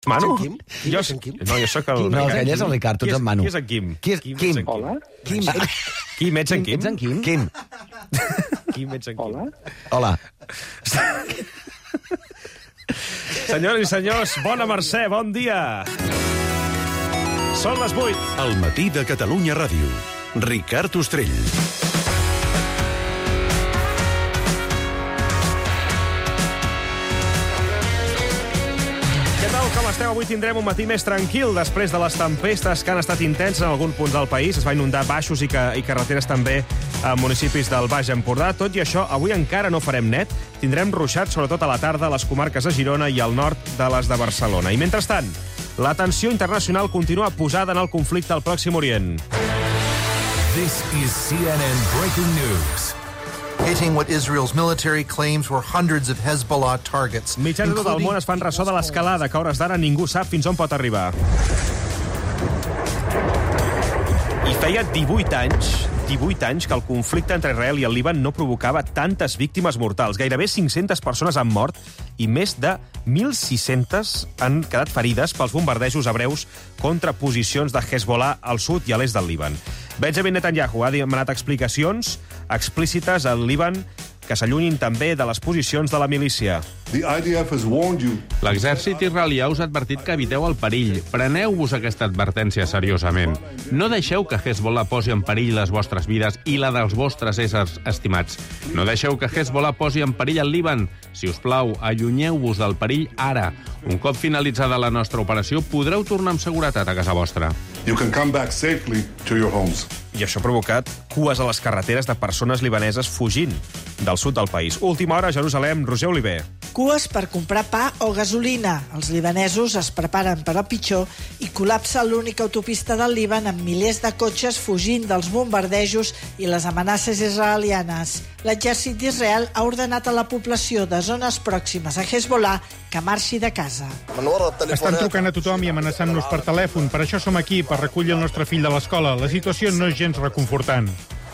Manu? Quim? Jo és en Quim? No, jo sóc el... No, ell és el Ricard, tu ets en Manu. Qui és en Quim? Qui és Quim? Hola? Quim, Quim, ets en Quim? ets en Quim? Quim. Quim, ets en Quim? Hola? Hola. Senyores i senyors, bona Mercè, bon dia. Són les 8. El matí de Catalunya Ràdio. Ricard Ostrell. Què tal, com esteu? Avui tindrem un matí més tranquil després de les tempestes que han estat intenses en algun punt del país. Es va inundar baixos i carreteres també a municipis del Baix Empordà. Tot i això, avui encara no farem net. Tindrem ruixats, sobretot a la tarda, a les comarques de Girona i al nord de les de Barcelona. I mentrestant, la tensió internacional continua posada en el conflicte al Pròxim Orient. This is CNN Breaking News. Hitting what Israel's military claims were hundreds of Hezbollah targets. Mitjans de tot el món es fan ressò de l'escalada, que a hores d'ara ningú sap fins on pot arribar. I feia 18 anys que el conflicte entre Israel i el Líban no provocava tantes víctimes mortals. Gairebé 500 persones han mort i més de 1.600 han quedat ferides pels bombardejos hebreus contra posicions de Hezbollah al sud i a l'est del Líban. Benjamin Netanyahu ha demanat explicacions explícites al Líban que s'allunyin també de les posicions de la milícia. L'exèrcit israelià us ha advertit que eviteu el perill. Preneu-vos aquesta advertència seriosament. No deixeu que Hezbollah posi en perill les vostres vides i la dels vostres éssers estimats. No deixeu que Hezbollah posi en perill el Líban. Si us plau, allunyeu-vos del perill ara. Un cop finalitzada la nostra operació, podreu tornar amb seguretat a casa vostra. You can come back safely to your homes. I això ha provocat cues a les carreteres de persones libaneses fugint del sud del país. Última hora a Jerusalem, Roger Oliver. Cues per comprar pa o gasolina. Els libanesos es preparen per al pitjor i col·lapsa l'única autopista del Líban amb milers de cotxes fugint dels bombardejos i les amenaces israelianes. L'exèrcit d'Israel ha ordenat a la població de zones pròximes a Hezbollah que marxi de casa. Estan trucant a tothom i amenaçant-nos per telèfon. Per això som aquí, per recollir el nostre fill de l'escola. La situació no és gens reconfortant.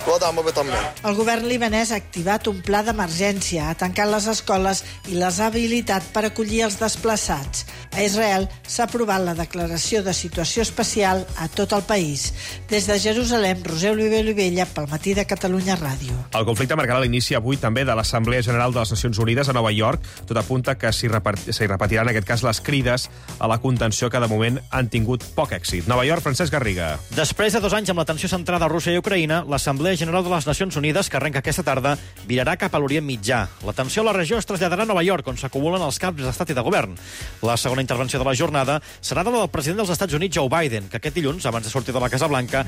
El govern libanès ha activat un pla d'emergència, ha tancat les escoles i les ha habilitat per acollir els desplaçats. A Israel s'ha aprovat la declaració de situació especial a tot el país. Des de Jerusalem, Roser Oliver Olivella, pel matí de Catalunya Ràdio. El conflicte marcarà l'inici avui també de l'Assemblea General de les Nacions Unides a Nova York. Tot apunta que s'hi repetiran en aquest cas les crides a la contenció que de moment han tingut poc èxit. Nova York, Francesc Garriga. Després de 2 anys amb la tensió centrada a Rússia i Ucraïna, l'Assemblea General de les Nacions Unides, que arrenca aquesta tarda, virarà cap a l'Orient Mitjà. La tensió a la regió es traslladarà a Nova York, on s'acumulen els caps d'estat i de govern. La segona intervenció de la jornada serà de la del president dels Estats Units, Joe Biden, que aquest dilluns, abans de sortir de la Casa Blanca,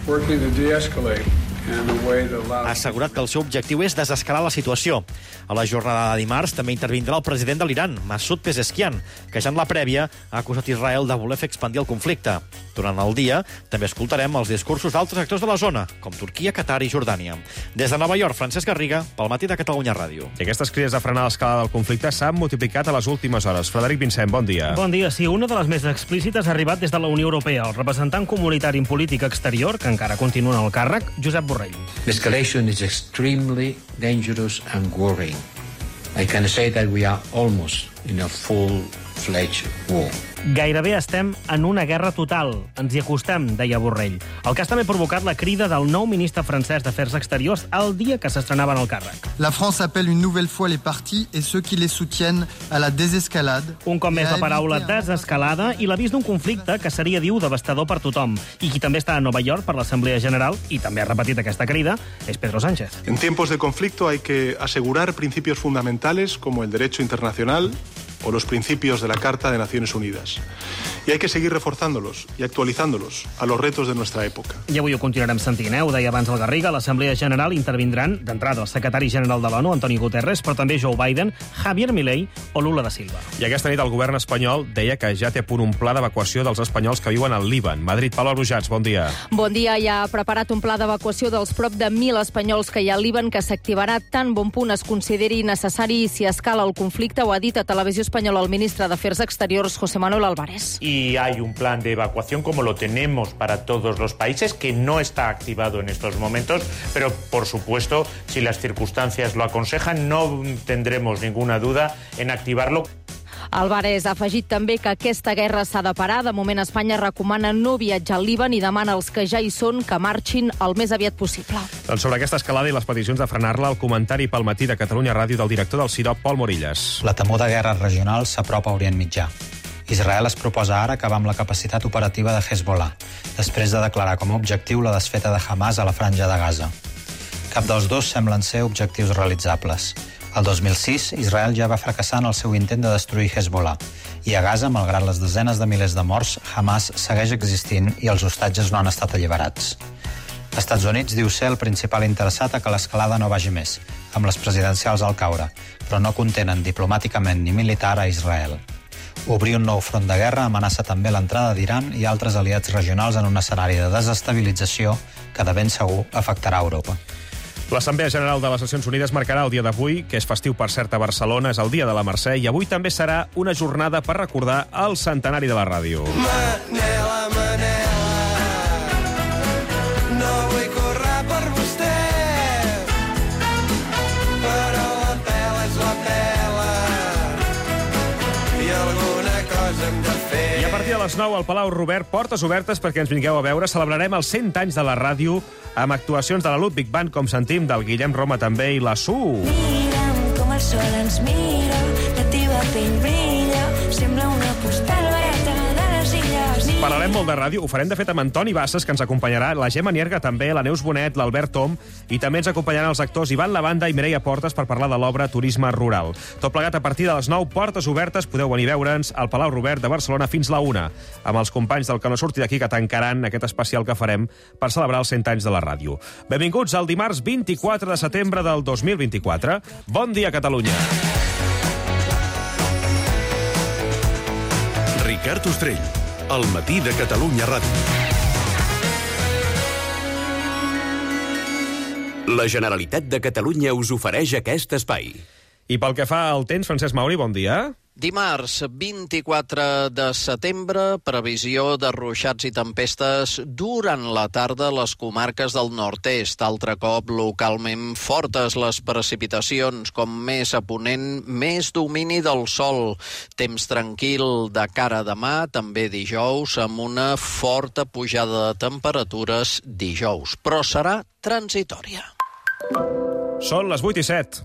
ha assegurat que el seu objectiu és desescalar la situació. A la jornada de dimarts també intervindrà el president de l'Iran, Masoud Pezeshkian, que ja en la prèvia ha acusat Israel de voler fer expandir el conflicte. Durant el dia també escoltarem els discursos d'altres actors de la zona, com Turquia, Qatar i Jordània. Des de Nova York, Francesc Garriga, pel matí de Catalunya Ràdio. I aquestes crides de frenar l'escalada del conflicte s'han multiplicat a les últimes hores. Frederic Vincent, bon dia. Bon dia. Sí, una de les més explícites ha arribat des de la Unió Europea. El representant comunitari en política exterior, que encara continua en el càrrec, Josep Borrell. L'escalation is extremely dangerous and worrying. I can say that we are almost in a full-fledged war. Gairebé estem en una guerra total. Ens hi acostem, deia Borrell. El cas també ha provocat la crida del nou ministre francès d'Afers Exteriors el dia que s'estrenava en el càrrec. La France appelle une nouvelle fois les partis et ceux qui les soutiennent à la désescalade. Un cop més la paraula desescalada i l'avís d'un conflicte que seria, diu, devastador per tothom. I qui també està a Nova York per l'Assemblea General i també ha repetit aquesta crida és Pedro Sánchez. En tiempos de conflicto hay que asegurar principios fundamentales como el derecho internacional o los principios de la Carta de Naciones Unidas. Y hay que seguir reforzándolos y actualizándolos a los retos de nuestra època. I avui ho continuarem sentint, ho deia abans el Garriga. A l'Assemblea General intervindran, d'entrada, el secretari general de l'ONU, Antonio Guterres, però també Joe Biden, Javier Milei o Lula da Silva. I aquesta nit el govern espanyol deia que ja té a punt un pla d'evacuació dels espanyols que viuen al Líban. Madrid, Paloma Brujats, bon dia. Bon dia. Ja ha preparat un pla d'evacuació dels prop de 1.000 espanyols que hi ha al Líban, que s'activarà tan bon punt es consideri necessari si escala el conflicte. Ho ha dit a Televisió Espanyola el ministre d'Afers Exteriors, José Manuel Álvarez. Y hay un plan de evacuación como lo tenemos para todos los países, que no está activado en estos momentos, pero por supuesto, si las circunstancias lo aconsejan, no tendremos ninguna duda en activarlo. Alvarez ha afegit també que aquesta guerra s'ha de parar. De moment, Espanya recomana no viatjar al Líban i demana als que ja hi són que marxin el més aviat possible. Doncs sobre aquesta escalada i les peticions de frenar-la, el comentari pel matí de Catalunya Ràdio del director del CIROP, Pol Morillas. La temor de guerres regionals s'apropa a Orient Mitjà. Israel es proposa ara acabar amb la capacitat operativa de Hezbollah, després de declarar com a objectiu la desfeta de Hamas a la franja de Gaza. Cap dels dos semblen ser objectius realitzables. El 2006, Israel ja va fracassar en el seu intent de destruir Hezbollah. I a Gaza, malgrat les desenes de milers de morts, Hamas segueix existint i els hostatges no han estat alliberats. Estats Units diu ser el principal interessat a que l'escalada no vagi més, amb les presidencials al caure, però no contenen diplomàticament ni militar a Israel. Obrir un nou front de guerra amenaça també l'entrada d'Iran i altres aliats regionals en un escenari de desestabilització que de ben segur afectarà Europa. L'Assemblea General de les Nacions Unides marcarà el dia d'avui, que és festiu per cert a Barcelona, és el dia de la Mercè, i avui també serà una jornada per recordar el centenari de la ràdio. Manela, Manela, no vull córrer per vostè, però la pela és la pela i alguna cosa hem de fer. I a partir de les 9 al Palau Robert, portes obertes perquè ens vingueu a veure. Celebrarem els 100 anys de la ràdio amb actuacions de la Ludwig Band, com sentim, del Guillem Roma també i la Su. Mira'm com el sol ens mira, la teva pell brilla, sembla una postal barata de les illes. Parlarem molt de ràdio, ho farem de fet amb Antoni Bassas, que ens acompanyarà, la Gemma Nierga també, la Neus Bonet, l'Albert Tom, i també ens acompanyaran els actors Ivan Lavanda i Mireia Portes per parlar de l'obra Turisme Rural. Tot plegat a partir de les 9, portes obertes, podeu venir a veure'ns al Palau Robert de Barcelona fins la 1, amb els companys del Que no surti d'aquí, que tancaran aquest especial que farem per celebrar els 100 anys de la ràdio. Benvinguts al dimarts 24 de setembre del 2024. Bon dia, Catalunya. Ricard Ostrell, al matí de Catalunya Ràdio. La Generalitat de Catalunya us ofereix aquest espai. I pel que fa al temps, Francesc Mauri, bon dia. Dimarts, 24 de setembre, previsió de ruixats i tempestes durant la tarda a les comarques del nord-est. Altre cop, localment fortes les precipitacions, com més a ponent, més domini del sol. Temps tranquil de cara a demà, també dijous, amb una forta pujada de temperatures dijous, però serà transitòria. Són les 8:07.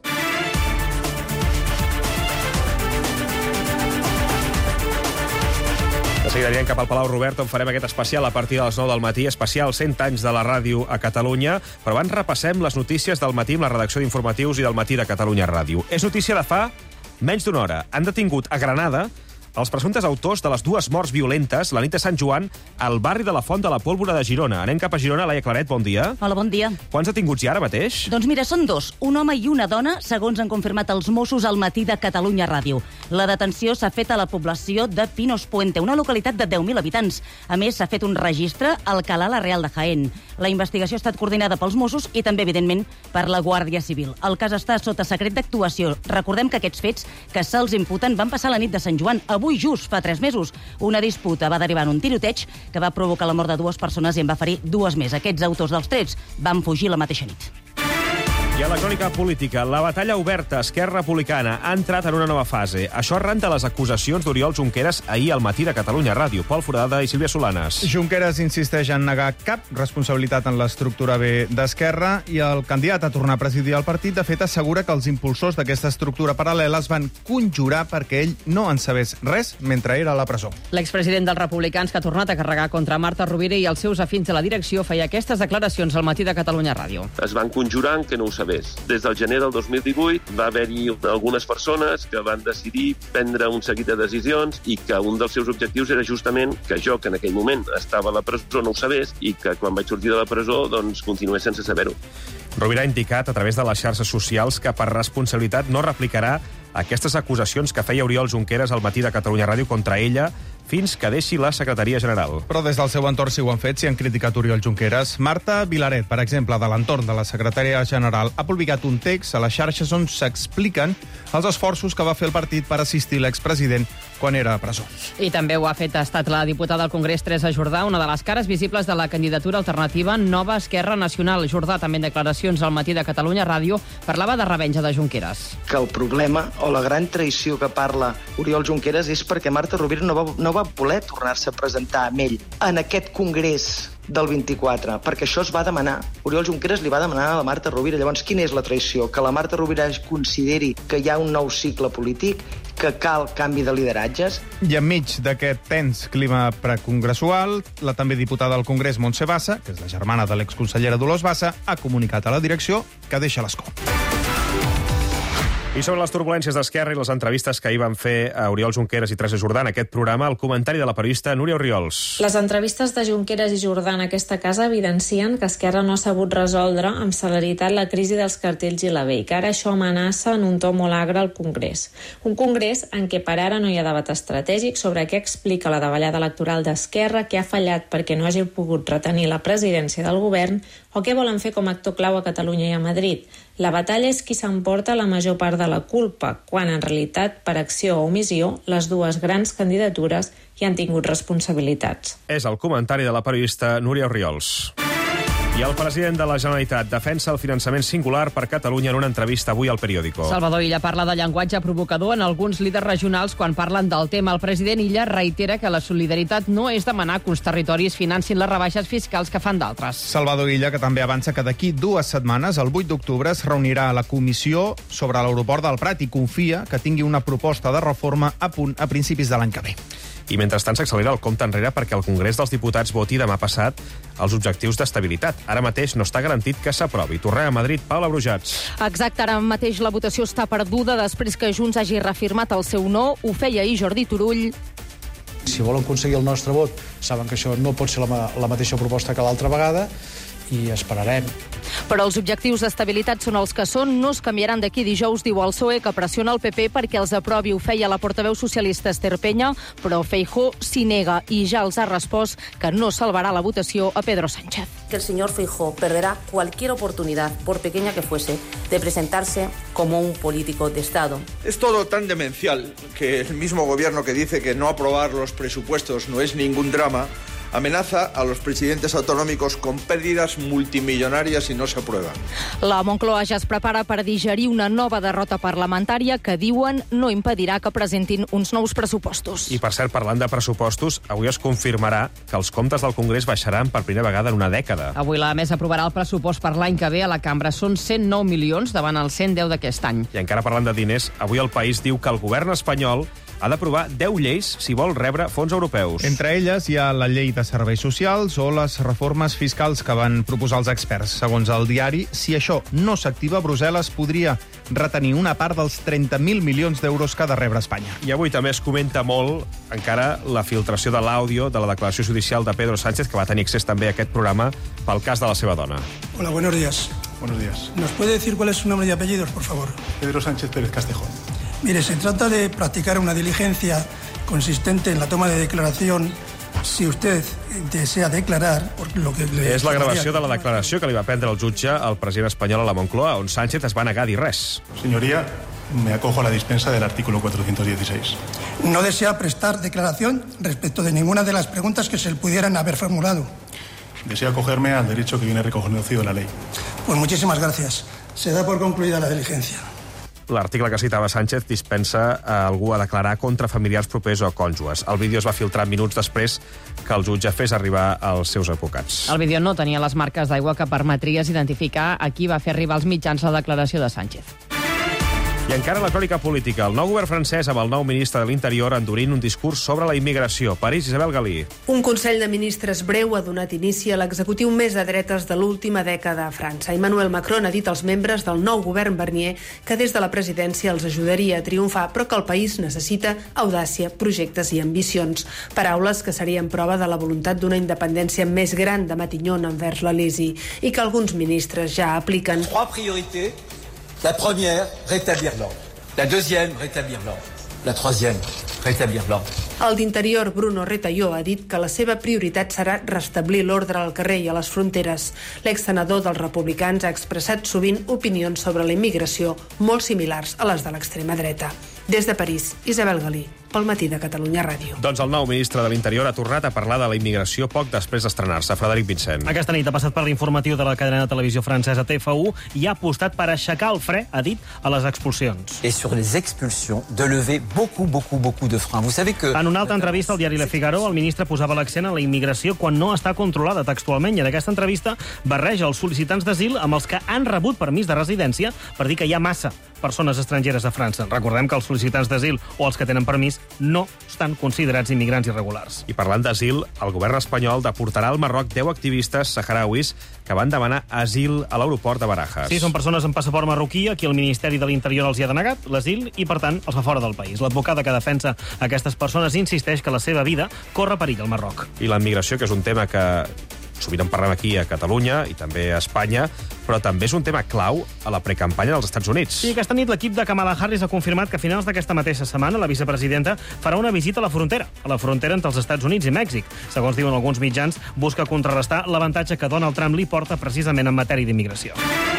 De seguida anirem cap al Palau Robert, on farem aquest especial a partir de les 9 del matí, especial 100 anys de la ràdio a Catalunya, però abans repassem les notícies del matí amb la redacció d'informatius i del matí de Catalunya Ràdio. És notícia de fa menys d'una hora. Han detingut a Granada els presumptes autors de les dues morts violentes la nit de Sant Joan al barri de la Font de la Pólvora de Girona. Anem cap a Girona. Laia Claret, bon dia. Hola, bon dia. Quants detinguts hi ha ara mateix? Doncs mira, són dos, un home i una dona, segons han confirmat els Mossos al matí de Catalunya Ràdio. La detenció s'ha fet a la població de Pinos Puente, una localitat de 10.000 habitants. A més, s'ha fet un registre al Alcalá la Real de Jaén. La investigació ha estat coordinada pels Mossos i també, evidentment, per la Guàrdia Civil. El cas està sota secret d'actuació. Recordem que aquests fets que se'ls imputen van passar la nit de Sant Joan, avui just fa 3 mesos. Una disputa va derivar en un tiroteig que va provocar la mort de 2 persones i en va ferir 2 més. Aquests autors dels trets van fugir la mateixa nit. I a la crònica política, la batalla oberta Esquerra Republicana ha entrat en una nova fase. Això arran de les acusacions d'Oriol Junqueras ahir al matí de Catalunya Ràdio. Pol Foradada i Sílvia Solanes. Junqueras insisteix en negar cap responsabilitat en l'estructura B d'Esquerra i el candidat a tornar a presidir el partit, de fet, assegura que els impulsors d'aquesta estructura paral·lela es van conjurar perquè ell no en sabés res mentre era a la presó. L'expresident dels republicans, que ha tornat a carregar contra Marta Rovira i els seus afins de la direcció, feia aquestes declaracions al matí de Catalunya Ràdio. Es van conjurar en que no ho sabés. Des del gener del 2018 va haver-hi algunes persones que van decidir prendre un seguit de decisions i que un dels seus objectius era justament que jo, que en aquell moment estava a la presó, no ho sabés i que quan vaig sortir de la presó doncs continués sense saber-ho. Rovira ha indicat a través de les xarxes socials que per responsabilitat no replicarà aquestes acusacions que feia Oriol Junqueras al matí de Catalunya Ràdio contra ella fins que deixi la secretaria general. Però des del seu entorn sí ho han fet, si han criticat Oriol Junqueras. Marta Vilaret, per exemple, de l'entorn de la secretaria general, ha publicat un text a les xarxes on s'expliquen els esforços que va fer el partit per assistir l'expresident quan era a presó. I també ho ha estat la diputada al Congrés, Teresa Jordà, una de les cares visibles de la candidatura alternativa Nova Esquerra Nacional. Jordà, també en declaracions al Matí de Catalunya Ràdio, parlava de revenja de Junqueras. Que el problema o la gran traïció que parla Oriol Junqueras és perquè Marta Rovira no va voler tornar-se a presentar amb ell en aquest Congrés del 24, perquè això es va demanar. Oriol Junqueras li va demanar a la Marta Rovira. Llavors, quina és la traïció? Que la Marta Rovira consideri que hi ha un nou cicle polític, que cal canvi de lideratges. I enmig d'aquest tens clima precongressual, la també diputada al Congrés, Montse Bassa, que és la germana de l'exconsellera Dolors Bassa, ha comunicat a la direcció que deixa l'escó. I sobre les turbulències d'Esquerra i les entrevistes que ahir van fer a Oriol Junqueras i Teresa Jordà en aquest programa, el comentari de la periodista Núria Orriols. Les entrevistes de Junqueras i Jordà en aquesta casa evidencien que Esquerra no ha sabut resoldre amb celeritat la crisi dels cartells i la B, i que ara això amenaça en un to molt agre al Congrés. Un Congrés en què per ara no hi ha debat estratègic sobre què explica la davallada electoral d'Esquerra, què ha fallat perquè no hagi pogut retenir la presidència del govern o què volen fer com a actor clau a Catalunya i a Madrid. La batalla és qui s'emporta la major part de la culpa, quan en realitat, per acció o omissió, les dues grans candidatures hi han tingut responsabilitats. És el comentari de la periodista Núria Orriols. I el president de la Generalitat defensa el finançament singular per Catalunya en una entrevista avui al Periódico. Salvador Illa parla de llenguatge provocador en alguns líders regionals quan parlen del tema. El president Illa reitera que la solidaritat no és demanar que uns territoris financin les rebaixes fiscals que fan d'altres. Salvador Illa, que també avança que d'aquí 2 setmanes, el 8 d'octubre, es reunirà a la comissió sobre l'aeroport del Prat i confia que tingui una proposta de reforma a punt a principis de l'any que ve. I mentrestant s'accelera el compte enrere perquè el Congrés dels Diputats voti demà passat els objectius d'estabilitat. Ara mateix no està garantit que s'aprovi. Tornem a Madrid, Paula Brujats. Exacte, ara mateix la votació està perduda després que Junts hagi reafirmat el seu no. Ho feia ahir Jordi Turull. Si volen aconseguir el nostre vot, saben que això no pot ser la mateixa proposta que l'altra vegada i esperarem. Però els objectius d'estabilitat són els que són, no es canviaran d'aquí dijous, diu el PSOE, que pressiona el PP perquè els aprovi. Ho feia la portaveu socialista Esther Peña, però Feijóo s'hi nega i ja els ha respost que no salvarà la votació a Pedro Sánchez. Que el señor Feijóo perderá cualquier oportunidad, por pequeña que fuese, de presentarse como un político de Estado. Es todo tan demencial que el mismo gobierno que dice que no aprobar los presupuestos no es ningún drama, amenaza a los presidentes autonómicos con pérdidas multimillonarias si no se aprueban. La Moncloa ja es prepara per digerir una nova derrota parlamentària que, diuen, no impedirà que presentin uns nous pressupostos. I, per cert, parlant de pressupostos, avui es confirmarà que els comptes del Congrés baixaran per primera vegada en una dècada. Avui la mesa aprovarà el pressupost per l'any que ve a la cambra. Són 109 milions davant els 110 d'aquest any. I encara parlant de diners, avui el País diu que el govern espanyol ha d'aprovar 10 lleis si vol rebre fons europeus. Entre elles hi ha la llei de serveis socials o les reformes fiscals que van proposar els experts. Segons el diari, si això no s'activa, Brussel·les podria retenir una part dels 30.000 milions d'euros que ha de rebre Espanya. I avui també es comenta molt encara la filtració de l'àudio de la declaració judicial de Pedro Sánchez, que va tenir accés també a aquest programa pel cas de la seva dona. Hola, buenos días. Buenos días. ¿Nos puede decir cuál es su nombre y apellidos, por favor? Pedro Sánchez Pérez Castejón. Mire, se trata de practicar una diligencia consistente en la toma de declaración si usted desea declarar por lo que le... És la gravació de la declaració que li va prendre el jutge al president espanyol a la Moncloa, on Sánchez es va negar a dir res. Señoría, me acojo a la dispensa del artículo 416. No desea prestar declaración respecto de ninguna de las preguntas que se le pudieran haber formulado. Deseo acogerme al derecho que viene reconocido en la ley. Pues muchísimas gracias. Se da por concluida la diligencia. L'article que citava Sánchez dispensa a algú a declarar contra familiars propers o cònjuges. El vídeo es va filtrar minuts després que el jutge fes arribar als seus advocats. El vídeo no tenia les marques d'aigua que permetries identificar a qui va fer arribar als mitjans la declaració de Sánchez. I encara la crònica política. El nou govern francès amb el nou ministre de l'Interior endurint un discurs sobre la immigració. París, Isabel Galí. Un Consell de Ministres breu ha donat inici a l'executiu més de dretes de l'última dècada a França. Emmanuel Macron ha dit als membres del nou govern Barnier que des de la presidència els ajudaria a triomfar, però que el país necessita audàcia, projectes i ambicions. Paraules que serien prova de la voluntat d'una independència més gran de Matignon envers l'Elisi i que alguns ministres ja apliquen. 3 priorités. La première, rétablir l'ordre. La deuxième, rétablir l'ordre. La troisième, rétablir l'ordre. El d'Interior, Bruno Retailleau, ha dit que la seva prioritat serà restablir l'ordre al carrer i a les fronteres. L'exsenador dels republicans ha expressat sovint opinions sobre la immigració molt similars a les de l'extrema dreta. Des de París, Isabel Galí. pel Matí de Catalunya Ràdio. Doncs el nou ministre de l'Interior ha tornat a parlar de la immigració poc després d'estrenar-se. Frederic Vincent. Aquesta nit ha passat per l'informatiu de la cadena de televisió francesa TF1 i ha apostat per aixecar el fre, ha dit, a les expulsions. Et sur les expulsions, de lever beaucoup de freins. Vous savez que... En una altra entrevista al diari Le Figaro, el ministre posava l'accent en la immigració quan no està controlada textualment, i en aquesta entrevista barreja els sol·licitants d'asil amb els que han rebut permís de residència per dir que hi ha massa persones estrangeres a França. Recordem que els sol·licitants d'asil o els que tenen permís no estan considerats immigrants irregulars. I parlant d'asil, el govern espanyol deportarà al Marroc 10 activistes saharauis que van demanar asil a l'aeroport de Barajas. Sí, són persones amb passaport marroquí, aquí el Ministeri de l'Interior els hi ha denegat l'asil i, per tant, els fa fora del país. L'advocada que defensa aquestes persones insisteix que la seva vida corre perill al Marroc. I la immigració, que és un tema que sovint en parlem aquí a Catalunya i també a Espanya, però també és un tema clau a la precampanya dels Estats Units. Sí, aquesta nit l'equip de Kamala Harris ha confirmat que a finals d'aquesta mateixa setmana la vicepresidenta farà una visita a la frontera entre els Estats Units i Mèxic. Segons diuen alguns mitjans, busca contrarrestar l'avantatge que Donald Trump li porta precisament en matèria d'immigració.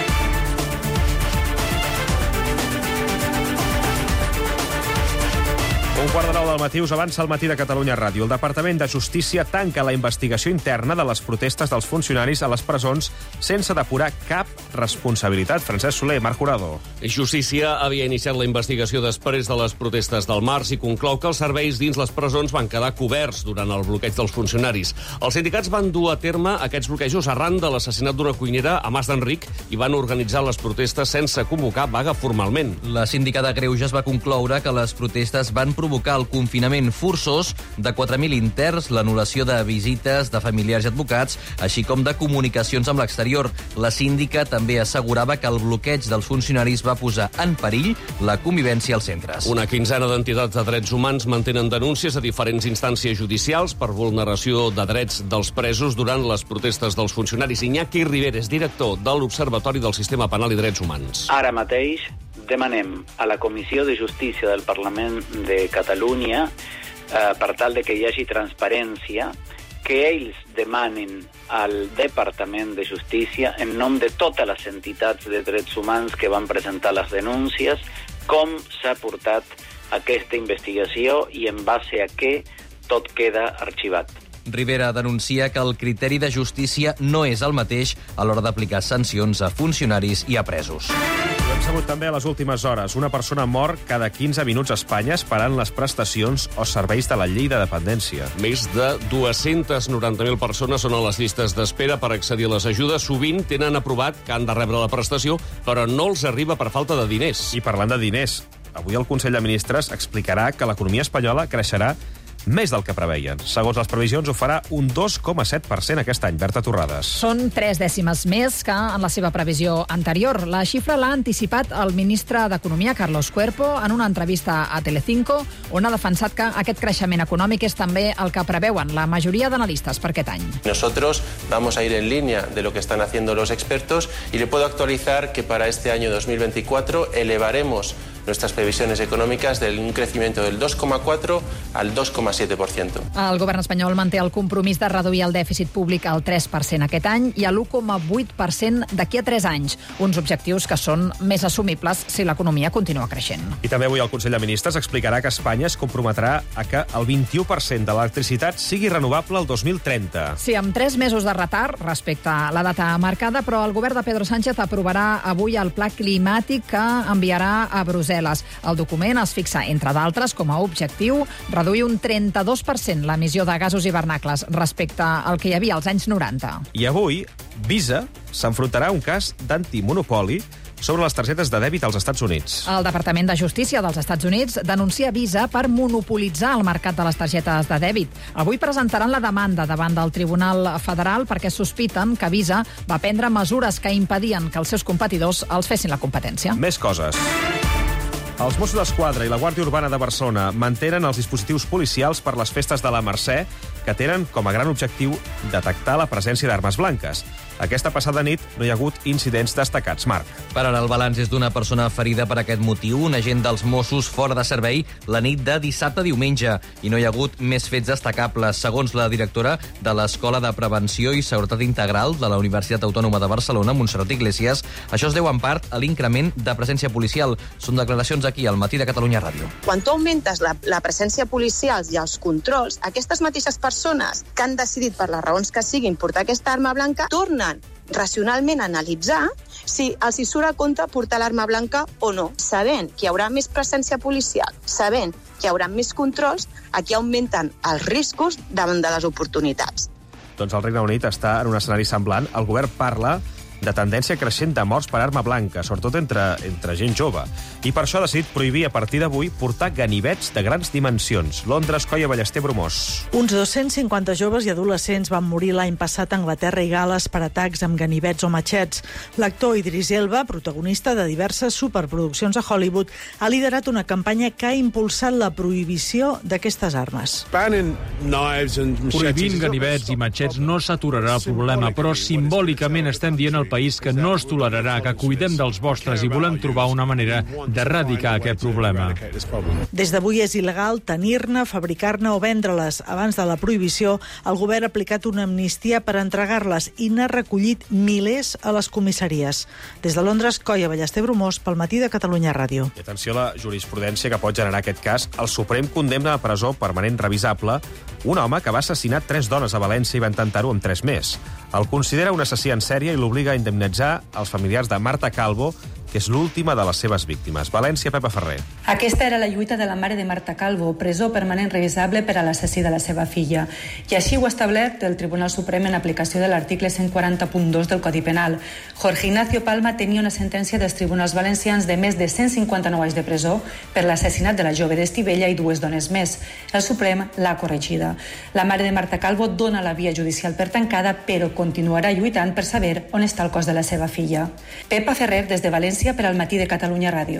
8:45 del matí us avança el Matí de Catalunya Ràdio. El Departament de Justícia tanca la investigació interna de les protestes dels funcionaris a les presons sense depurar cap responsabilitat. Francesc Soler, Marc Jurado. Justícia havia iniciat la investigació després de les protestes del març i conclou que els serveis dins les presons van quedar coberts durant el bloqueig dels funcionaris. Els sindicats van dur a terme aquests bloquejos arran de l'assassinat d'una cuinera a Mas d'Enric i van organitzar les protestes sense convocar vaga formalment. La síndica de Greuges va concloure que les protestes van provocar el confinament forçós de 4.000 interns, l'anul·lació de visites de familiars i advocats, així com de comunicacions amb l'exterior. La síndica també assegurava que el bloqueig dels funcionaris va posar en perill la convivència als centres. Una quinzena d'entitats de drets humans mantenen denúncies a diferents instàncies judicials per vulneració de drets dels presos durant les protestes dels funcionaris. Iñaki Rivera és director de l'Observatori del Sistema Penal i Drets Humans. Ara mateix demanem a la Comissió de Justícia del Parlament de Catalunya, per tal de que hi hagi transparència, que ells demanin al Departament de Justícia, en nom de totes les entitats de drets humans que van presentar les denúncies, com s'ha portat aquesta investigació i en base a què tot queda arxivat. Rivera denuncia que el criteri de justícia no és el mateix a l'hora d'aplicar sancions a funcionaris i a presos. Ho hem sabut també a les últimes hores. Una persona mor cada 15 minuts a Espanya esperant les prestacions o serveis de la llei de dependència. Més de 290.000 persones són a les llistes d'espera per accedir a les ajudes. Sovint tenen aprovat que han de rebre la prestació, però no els arriba per falta de diners. I parlant de diners, avui el Consell de Ministres explicarà que l'economia espanyola creixerà més del que preveien. Segons les previsions, ho farà un 2,7% aquest any. Berta Torrades. Són 3 dècimes més que en la seva previsió anterior. La xifra l'ha anticipat el ministre d'Economia, Carlos Cuerpo, en una entrevista a Telecinco, on ha defensat que aquest creixement econòmic és també el que preveuen la majoria d'analistes per aquest any. Nosotros vamos a ir en línea de lo que están haciendo los expertos y le puedo actualizar que para este año 2024 elevaremos nuestras previsiones económicas de un crecimiento del 2,4 al 2,7%. El govern espanyol manté el compromís de reduir el dèficit públic al 3% aquest any i a l'1,8% d'aquí a 3 anys, uns objectius que són més assumibles si l'economia continua creixent. I també avui el Consell de Ministres explicarà que Espanya es comprometrà a que el 21% de l'electricitat sigui renovable el 2030. Sí, amb 3 mesos de retard respecte a la data marcada, però el govern de Pedro Sánchez aprovarà avui el pla climàtic que enviarà a Brussel·les. El document es fixa, entre d'altres, com a objectiu reduir un 32% l'emissió de gasos hivernacles respecte al que hi havia als anys 90. I avui, Visa s'enfrontarà a un cas d'antimonopoli sobre les targetes de dèbit als Estats Units. El Departament de Justícia dels Estats Units denuncia Visa per monopolitzar el mercat de les targetes de dèbit. Avui presentaran la demanda davant del Tribunal Federal perquè sospiten que Visa va prendre mesures que impedien que els seus competidors els fessin la competència. Més coses. Els Mossos d'Esquadra i la Guàrdia Urbana de Barcelona mantenen els dispositius policials per les festes de la Mercè que tenen com a gran objectiu detectar la presència d'armes blanques. Aquesta passada nit no hi ha hagut incidents destacats, Marc. Per ara, el balanç és d'una persona ferida per aquest motiu, un agent dels Mossos fora de servei la nit de dissabte a diumenge, i no hi ha hagut més fets destacables. Segons la directora de l'Escola de Prevenció i Seguretat Integral de la Universitat Autònoma de Barcelona, Montserrat Iglesias, això es deu en part a l'increment de presència policial. Són declaracions aquí al Matí de Catalunya Ràdio. Quan tu augmentes la presència policial i els controls, aquestes mateixes persones que han decidit, per les raons que siguin, portar aquesta arma blanca, tornen racionalment a analitzar si els hi surt a compte portar l'arma blanca o no. Sabent que hi haurà més presència policial, sabent que hi haurà més controls, aquí augmenten els riscos davant de les oportunitats. Doncs el Regne Unit està en un escenari semblant. El govern parla de tendència creixent de morts per arma blanca, sobretot entre gent jove. I per això ha decidit prohibir a partir d'avui portar ganivets de grans dimensions. Londres, Coia, Ballester, Bromós. Uns 250 joves i adolescents van morir l'any passat a Anglaterra i Gal·les per atacs amb ganivets o matxets. L'actor Idris Elba, protagonista de diverses superproduccions a Hollywood, ha liderat una campanya que ha impulsat la prohibició d'aquestes armes. Prohibint ganivets i matxets no s'aturarà el problema, però simbòlicament estem dient al país que no es tolerarà, que cuidem dels vostres i volem trobar una manera d'erradicar aquest problema. Des d'avui és il·legal tenir-ne, fabricar-ne o vendre-les. Abans de la prohibició, el govern ha aplicat una amnistia per entregar-les i n'ha recollit milers a les comissaries. Des de Londres, Coia, Ballester, Bromós, pel Matí de Catalunya Ràdio. I atenció a la jurisprudència que pot generar aquest cas. El Suprem condemna a presó permanent revisable un home que va assassinar 3 dones a València i va intentar-ho amb 3 més. El considera un assassí en sèrie i l'obliga a indemnitzar els familiars de Marta Calvo, que és l'última de les seves víctimes. València, Pepa Ferrer. Aquesta era la lluita de la mare de Marta Calvo, presó permanent revisable per a l'assassí de la seva filla. I així ho ha establert el Tribunal Suprem en aplicació de l'article 140.2 del Codi Penal. Jorge Ignacio Palma tenia una sentència dels tribunals valencians de més de 159 anys de presó per l'assassinat de la jove d'Estivella i 2 dones més. El Suprem l'ha corregida. La mare de Marta Calvo dona la via judicial per tancada, però continuarà lluitant per saber on està el cos de la seva filla. Pepa Ferrer, des de València, per al Matí de Catalunya Ràdio.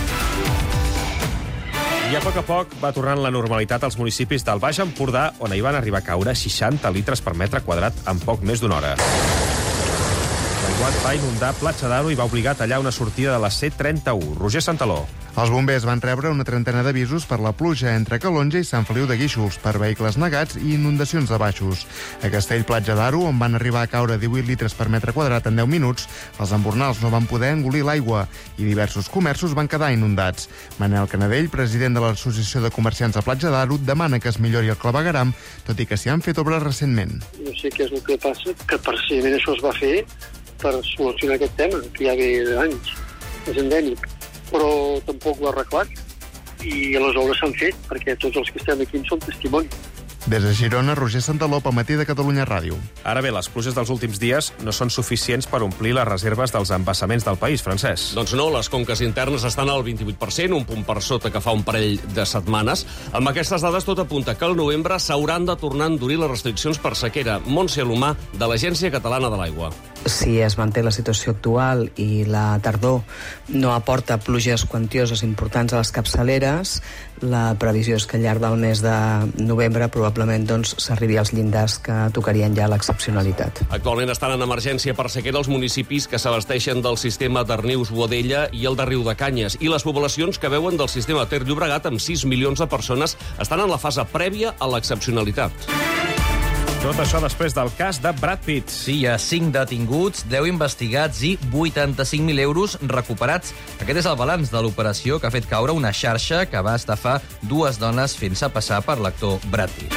I a poc va tornant la normalitat als municipis del Baix Empordà, on hi van arribar a caure 60 litres per metre quadrat en poc més d'una hora. L'aiguat va inundar Platja d'Aro i va obligar a tallar una sortida de la C31. Roger Santaló. Els bombers van rebre una trentena d'avisos per la pluja entre Calonge i Sant Feliu de Guíxols, per vehicles negats i inundacions de baixos. A Castell-Platja d'Aro, on van arribar a caure 18 litres per metre quadrat en 10 minuts, els embornals no van poder engolir l'aigua i diversos comerços van quedar inundats. Manel Canadell, president de l'Associació de Comerciants de Platja d'Aro, demana que es millori el clavegueram, tot i que s'hi han fet obres recentment. No sé què és el que passa, que precisament això es va fer per solucionar aquest tema, que ja ve d'anys, és endèmic, però tampoc ho ha arreglat i les obres s'han fet perquè tots els que estem aquí en són testimoni. Des de Girona, Roger Santaló, pel Matí de Catalunya Ràdio. Ara bé, les pluges dels últims dies no són suficients per omplir les reserves dels embassaments del país, Francesc. Doncs no, les conques internes estan al 28%, un punt per sota que fa un parell de setmanes. Amb aquestes dades tot apunta que al novembre s'hauran de tornar a endurir les restriccions per sequera. Montse Alomà, de l'Agència Catalana de l'Aigua. Si es manté la situació actual i la tardor no aporta pluges quantioses importants a les capçaleres, la previsió és que al llarg del mes de novembre probablement s'arribi als llindars que tocarien ja l'excepcionalitat. Actualment estan en emergència per sequera els municipis que s'abasteixen del sistema d'Arnius-Boadella i el de Riudecanyes, i les poblacions que veuen del sistema Ter Llobregat, amb 6 milions de persones, estan en la fase prèvia a l'excepcionalitat. Tot això després del cas de Brad Pitt. Sí, hi ha 5 detinguts, 10 investigats i 85.000 euros recuperats. Aquest és el balanç de l'operació que ha fet caure una xarxa que va estafar 2 dones fent-se passar per l'actor Brad Pitt.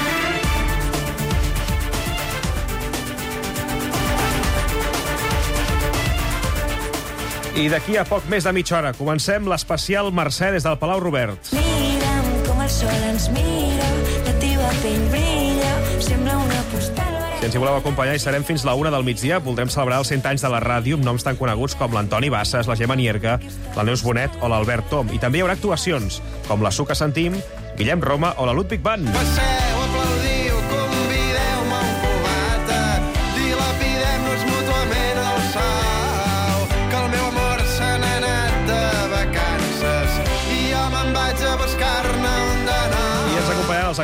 I d'aquí a poc més de mitja hora comencem l'especial Mercè des del Palau Robert. Mira'm com el sol ens mira, la teva pell brilla, sembla una postal. Si ens hi voleu acompanyar, hi serem fins la 1 del migdia. Voldrem celebrar els 100 anys de la ràdio amb noms tan coneguts com l'Antoni Bassas, la Gemma Nierga, la Neus Bonet o l'Albert Tom. I també hi haurà actuacions com la Suca Santim, Guillem Roma o la Ludwig Band. Passeu, aplaudiu, convideu-me un cubata, dilapidem-nos mútuament el sal, que el meu amor se n'ha anat de vacances i jo me'n vaig a buscar-ne un de nou. I ens acompanyaran els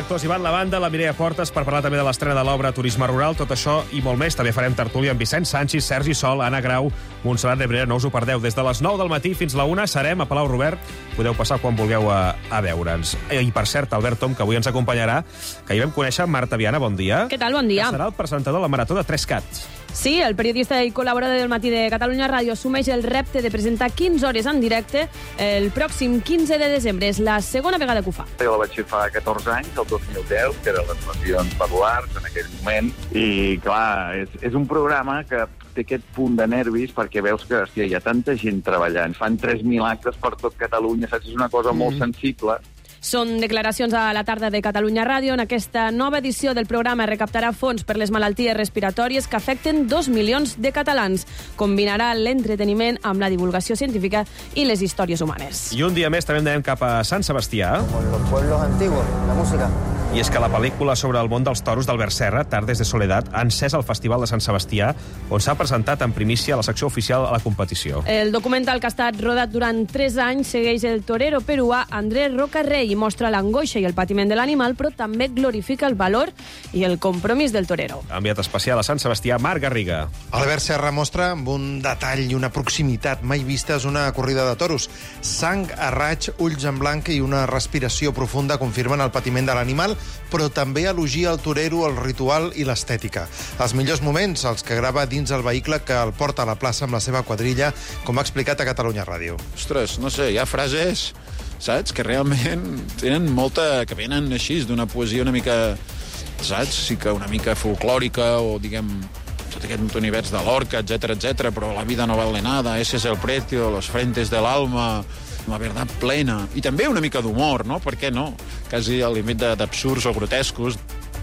l'actors Ivan Lavanda, la Mireia Portes, per parlar també de l'estrena de l'obra Turisme Rural, tot això i molt més. També farem tertúlia amb Vicent Sanchis, Sergi Sol, Anna Grau, Montserrat Nebrera, no us ho perdeu. Des de les 9 del matí fins la 1 serem a Palau Robert. Podeu passar quan vulgueu a veure'ns. I per cert, Albert Tom, que avui ens acompanyarà, que hi vam conèixer Marta Viana, bon dia. Què tal, bon dia. Que serà el presentador de la Marató de 3CAT. Sí, el periodista i col·laborador del Matí de Catalunya Ràdio assumeix el repte de presentar 15 hores en directe el pròxim 15 de desembre. És la segona vegada que ho fa. Jo la vaig fer fa 14 anys, el 2010, que eren les nacions populars en aquell moment. I, clar, és un programa que té aquest punt de nervis perquè veus que hòstia, hi ha tanta gent treballant. Fan 3.000 actes per tot Catalunya, saps? És una cosa molt sensible. Són declaracions a la tarda de Catalunya Ràdio. En aquesta nova edició del programa recaptarà fons per les malalties respiratòries que afecten 2 milions de catalans. Combinarà l'entreteniment amb la divulgació científica i les històries humanes. I un dia més també anem cap a Sant Sebastià. Con los pueblos antiguos, la música. I és que la pel·lícula sobre el món dels toros d'Albert Serra, Tardes de Soledad, ha encès al Festival de Sant Sebastià, on s'ha presentat en primícia a la secció oficial a la competició. El documental que ha estat rodat durant 3 anys segueix el torero peruà Andrés Rocarrey i mostra l'angoixa i el patiment de l'animal, però també glorifica el valor i el compromís del torero. Enviat especial a Sant Sebastià, Marc Garriga. Albert Serra mostra amb un detall i una proximitat mai vistes una corrida de toros. Sang a raig, ulls en blanc i una respiració profunda confirmen el patiment de l'animal, però també elogia el torero, el ritual i l'estètica. Els millors moments, els que grava dins el vehicle que el porta a la plaça amb la seva quadrilla, com ha explicat a Catalunya Ràdio. Ostres, no sé, hi ha frases, saps, que realment tenen molta... que venen així, d'una poesia una mica, saps, sí que una mica folclòrica, o diguem, tot aquest univers de l'orca, etc, però la vida no vale nada, ese es el precio, los frentes del alma... la verdad plena. I també una mica d'humor, no? Per què no? Quasi al límit d'absurds o grotescos.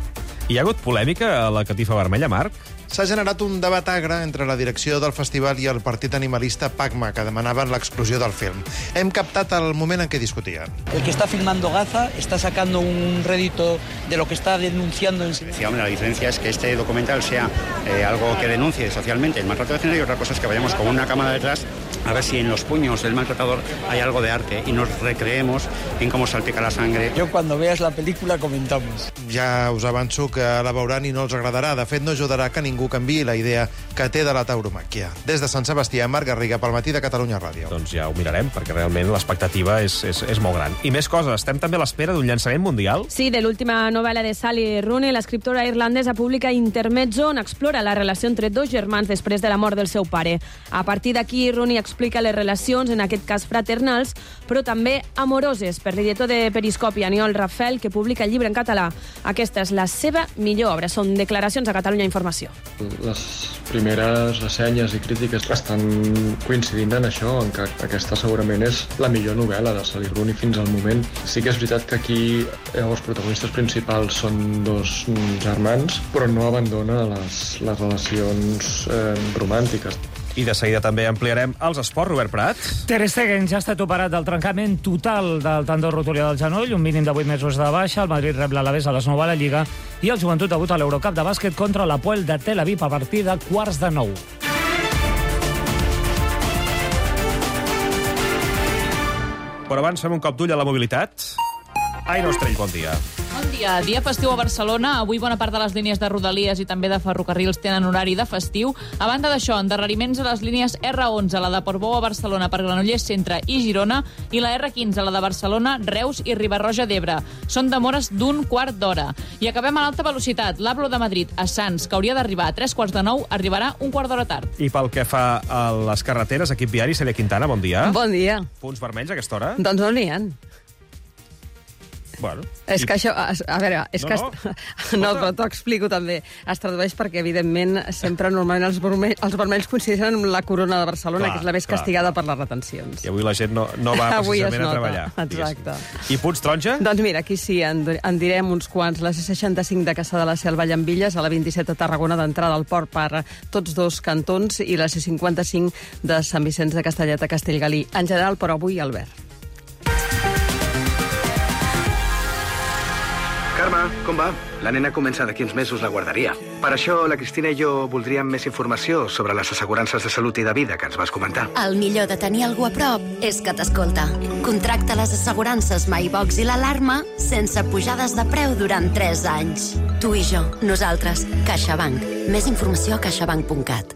Hi ha hagut polèmica a la Catifa Vermella, Marc? S'ha generat un debat agre entre la direcció del festival i el partit animalista PACMA, que demanaven l'exclusió del film. Hem captat el moment en què discutien. El que está filmando Gaza está sacando un rédito de lo que está denunciando en... Decía, hombre, la diferencia es que este documental sea algo que denuncie socialmente el maltrato de género y otra cosa es que vayamos con una cámara detrás a ver si en los puños del maltratador hay algo de arte y nos recreemos en cómo salpica la sangre. Yo cuando veas la película comentamos. Ja us avanço que la veuran i no els agradarà. De fet, no ajudarà que ningú canviï la idea que té de la tauromàquia. Des de Sant Sebastià, Marc Garriga, pel Matí de Catalunya Ràdio. Doncs ja ho mirarem, perquè realment l'expectativa és molt gran. I més coses, estem també a l'espera d'un llançament mundial? Sí, de l'última novel·la de Sally Rooney, l'escriptora irlandesa publica Intermezzo, on explora la relació entre dos germans després de la mort del seu pare. A partir d'aquí, Rooney explica les relacions, en aquest cas fraternals, però també amoroses, per l'editor de Periscopi, Aniol Rafel, que publica el llibre en català. Aquesta és la seva millor obra. Són declaracions a Catalunya Informació. Les primeres ressenyes i crítiques estan coincidint en això, en que aquesta segurament és la millor novel·la de Sally Rooney fins al moment. Sí que és veritat que aquí els protagonistes principals són dos germans, però no abandona les relacions romàntiques. I de seguida també ampliarem els esports, Robert Prat. Ter Stegen ja ha estat operat del trencament total del tendó rotuli del genoll, un mínim de 8 mesos de baixa. El Madrid rep l'Alavés a les 9 a la Lliga i el Joventut debuta a l'Eurocup de bàsquet contra l'Hapoel de Tel Aviv a partir de 8:45. Però abans fem un cop d'ull a la mobilitat. Aina Ostrell, bon dia. Bon dia. Dia festiu a Barcelona. Avui bona part de les línies de Rodalies i també de ferrocarrils tenen horari de festiu. A banda d'això, endarreriments a les línies R11, la de Portbou a Barcelona per Granollers Centre i Girona, i la R15, la de Barcelona, Reus i Riba-roja d'Ebre. Són demores d'un quart d'hora. I acabem a l'alta velocitat. L'Ablo de Madrid a Sants, que hauria d'arribar a 3:45, arribarà un quart d'hora tard. I pel que fa a les carreteres, equip viari, Cèlia Quintana, bon dia. Bon dia. Punts vermells a aquesta hora? Doncs no n'hi ha. Bueno, és que això, a veure, és que... No, però t'ho explico també. Es tradueix perquè, evidentment, sempre normalment els vermells coincideixen amb la corona de Barcelona, que és la més castigada per les retencions. I avui la gent no va precisament a treballar. Exacte. I punts taronja? Doncs mira, aquí sí, en direm uns quants. La C65 de Caçà de la Selva a Llambilles, a la 27 a Tarragona d'entrada al port per tots dos cantons, i la C55 de Sant Vicenç de Castellet a Castellgalí. En general, però avui, Albert. Carme, com va? La nena comença d'aquí uns mesos la guarderia. Per això, la Cristina i jo voldríem més informació sobre les assegurances de salut i de vida que ens vas comentar. El millor de tenir algú a prop és que t'escolta. Contracta les assegurances MyBox i l'Alarma sense pujades de preu durant 3 anys. Tu i jo, nosaltres, CaixaBank. Més informació a caixabank.cat.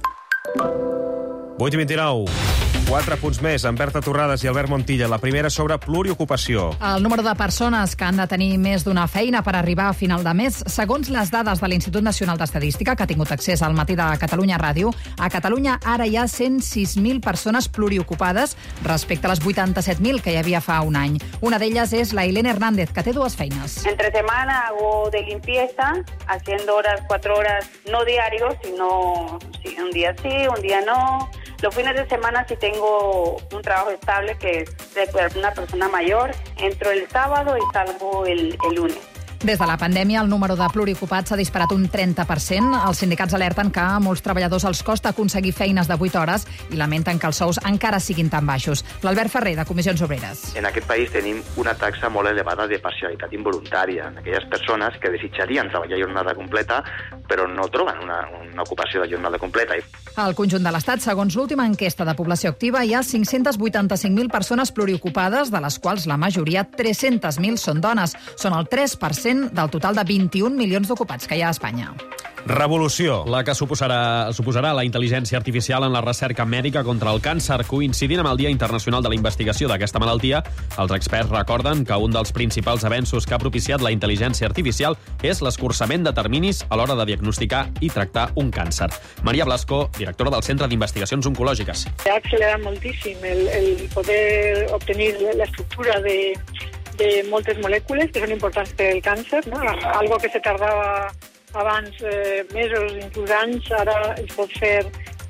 8:29. 4 punts més, amb Berta Torrades i Albert Montilla. La primera sobre pluriocupació. El número de persones que han de tenir més d'una feina per arribar a final de mes, segons les dades de l'Institut Nacional d'Estadística, que ha tingut accés al matí de Catalunya Ràdio, a Catalunya ara hi ha 106.000 persones pluriocupades respecte a les 87.000 que hi havia fa un any. Una d'elles és la Helena Hernández, que té 2 feines. Entre semana hago de limpieza, haciendo 4 horas, no diarios, sino un día sí, un día no. Los fines de semana sí tengo un trabajo estable que es de cuidar a una persona mayor. Entro el sábado y salgo el lunes. Des de la pandèmia, el número de pluriocupats s'ha disparat un 30%. Els sindicats alerten que a molts treballadors els costa aconseguir feines de 8 hores i lamenten que els sous encara siguin tan baixos. L'Albert Ferrer, de Comissions Obreres. En aquest país tenim una taxa molt elevada de parcialitat involuntària. Aquelles persones que desitjarien treballar jornada completa però no troben una ocupació de jornada completa. Al conjunt de l'Estat, segons l'última enquesta de població activa, hi ha 585.000 persones pluriocupades, de les quals la majoria, 300.000, són dones. Són el 3% del total de 21 milions d'ocupats que hi ha a Espanya. Revolució. La que suposarà la intel·ligència artificial en la recerca mèdica contra el càncer. Coincidint amb el Dia Internacional de la Investigació d'aquesta malaltia, els experts recorden que un dels principals avenços que ha propiciat la intel·ligència artificial és l'escurçament de terminis a l'hora de diagnosticar i tractar un càncer. Maria Blasco, directora del Centre d'Investigacions Oncològiques. Ha accelerat moltíssim el poder obtenir la estructura de moltes molècules que són importants per al càncer, no? Algo que se tardava abans mesos, inclús anys, ara es pot fer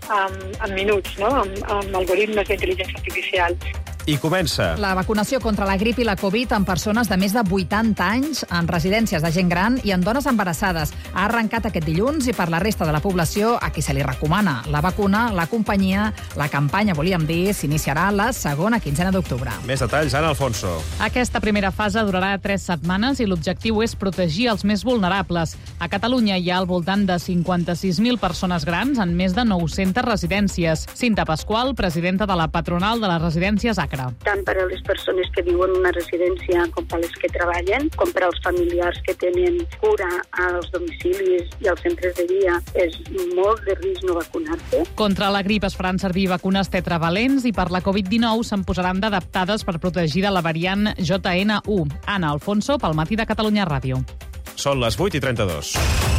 en minuts, no? amb algoritmes d'intel·ligència artificial. I comença. La vacunació contra la grip i la Covid en persones de més de 80 anys, en residències de gent gran i en dones embarassades. Ha arrencat aquest dilluns i per la resta de la població a qui se li recomana la vacuna, la companyia, la campanya, volíem dir, s'iniciarà la segona quinzena d'octubre. Més detalls, Ana Alfonso. Aquesta primera fase durarà 3 setmanes i l'objectiu és protegir els més vulnerables. A Catalunya hi ha al voltant de 56.000 persones grans en més de 900 residències. Cinta Pasqual, presidenta de la patronal de les residències ACRA. Tant per a les persones que viuen en una residència com per a les que treballen, com per als familiars que tenen cura als domicilis i als centres de dia, és molt de risc no vacunar-se. Contra la grip es faran servir vacunes tetravalents i per la Covid-19 se'n posaran d'adaptades per protegir de la variant JN1. Ana Alfonso, pel Matí de Catalunya Ràdio. Són les 8:32.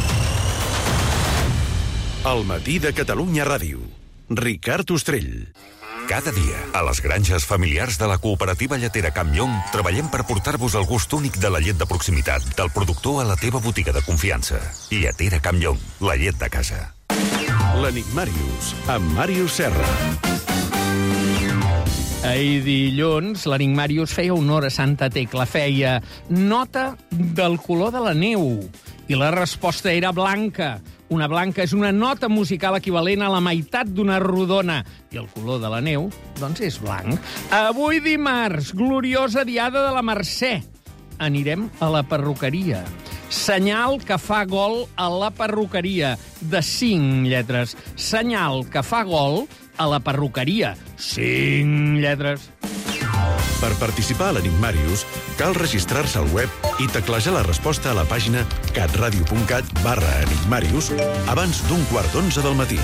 El Matí de Catalunya Ràdio. Ricard Ostrell. Cada dia, a les granges familiars de la cooperativa lletera Camp Llong, treballem per portar-vos el gust únic de la llet de proximitat, del productor a la teva botiga de confiança. Lletera Camp Llong, la llet de casa. L'Enigmàrius, amb Màrius Serra. Ahir dilluns, l'Enigmàrius feia honor a Santa Tecla. Feia nota del color de la neu. I la resposta era blanca. Una blanca és una nota musical equivalent a la meitat d'una rodona. I el color de la neu, doncs, és blanc. Avui dimarts, gloriosa diada de la Mercè. Anirem a la perruqueria. Senyal que fa gol a la perruqueria. De 5 lletres. Senyal que fa gol a la perruqueria. 5 lletres. Per participar a l'Enigmàrius, cal registrar-se al web i teclejar la resposta a la pàgina catradio.cat/enigmàrius abans d'un 10:45 del matí.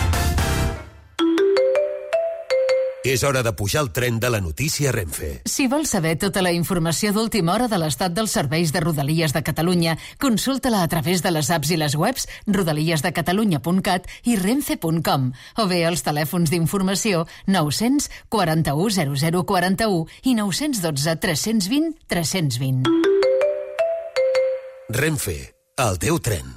És hora de pujar al tren de la notícia Renfe. Si vols saber tota la informació d'última hora de l'estat dels serveis de Rodalies de Catalunya, consulta-la a través de les apps i les webs rodaliesdecatalunya.cat i renfe.com o bé als telèfons d'informació 900 41 00 41 i 912 320 320. Renfe, el teu tren.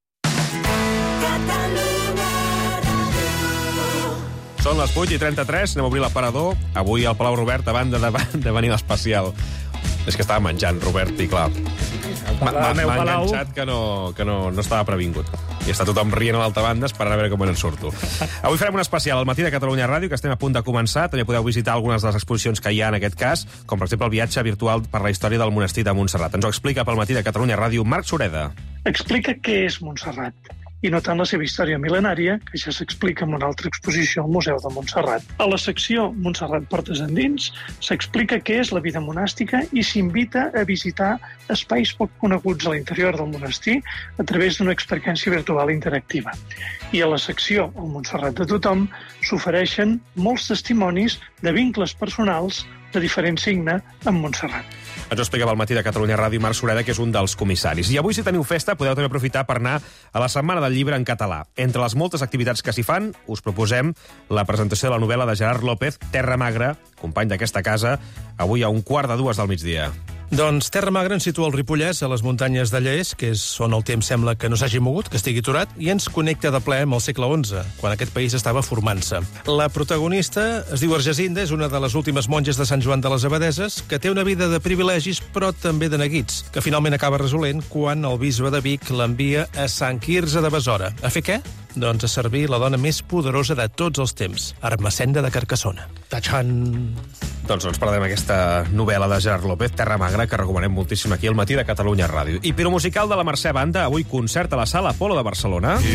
Són les 8:33, anem a obrir l'aparador. Avui al Palau Robert, a banda de venir l'especial. És que estava menjant, Robert, i clar... M'ha enganxat que no estava previngut. I està tothom rient a l'altra banda esperant a veure com en surto. Avui farem un especial al Matí de Catalunya Ràdio, que estem a punt de començar. També podeu visitar algunes de les exposicions que hi ha en aquest cas, com per exemple el viatge virtual per la història del monestir de Montserrat. Ens ho explica pel Matí de Catalunya Ràdio Marc Sureda. Explica què és Montserrat, i no tant la seva història mil·lenària, que ja s'explica en una altra exposició al Museu de Montserrat. A la secció Montserrat Portes Endins s'explica què és la vida monàstica i s'invita a visitar espais poc coneguts a l'interior del monestir a través d'una experiència virtual interactiva. I a la secció El Montserrat de tothom s'ofereixen molts testimonis de vincles personals de diferent signe amb Montserrat. Ens ho explica pel Matí de Catalunya Ràdio Marc Sureda, que és un dels comissaris. I avui, si teniu festa, podeu també aprofitar per anar a la Setmana del Llibre en català. Entre les moltes activitats que s'hi fan, us proposem la presentació de la novel·la de Gerard López, Terra Magra, company d'aquesta casa, avui a 1:15 del migdia. Doncs Terra Magra ens situa al Ripollès, a les muntanyes de Llers, que és on el temps sembla que no s'hagi mogut, que estigui aturat, i ens connecta de ple amb el segle XI, quan aquest país estava formant-se. La protagonista es diu Argesinda, és una de les últimes monges de Sant Joan de les Abadeses, que té una vida de privilegis, però també de neguits, que finalment acaba resolent quan el bisbe de Vic l'envia a Sant Quirze de Besora. A fer què? Doncs a servir la dona més poderosa de tots els temps, Ermessenda de Carcassona. Tachan! Doncs ens parlarem aquesta novel·la de Gerard López, Terra Magra, que recomanem moltíssim aquí al Matí de Catalunya Ràdio. I Piro Musical de la Mercè Banda, avui concert a la Sala Apolo de Barcelona. A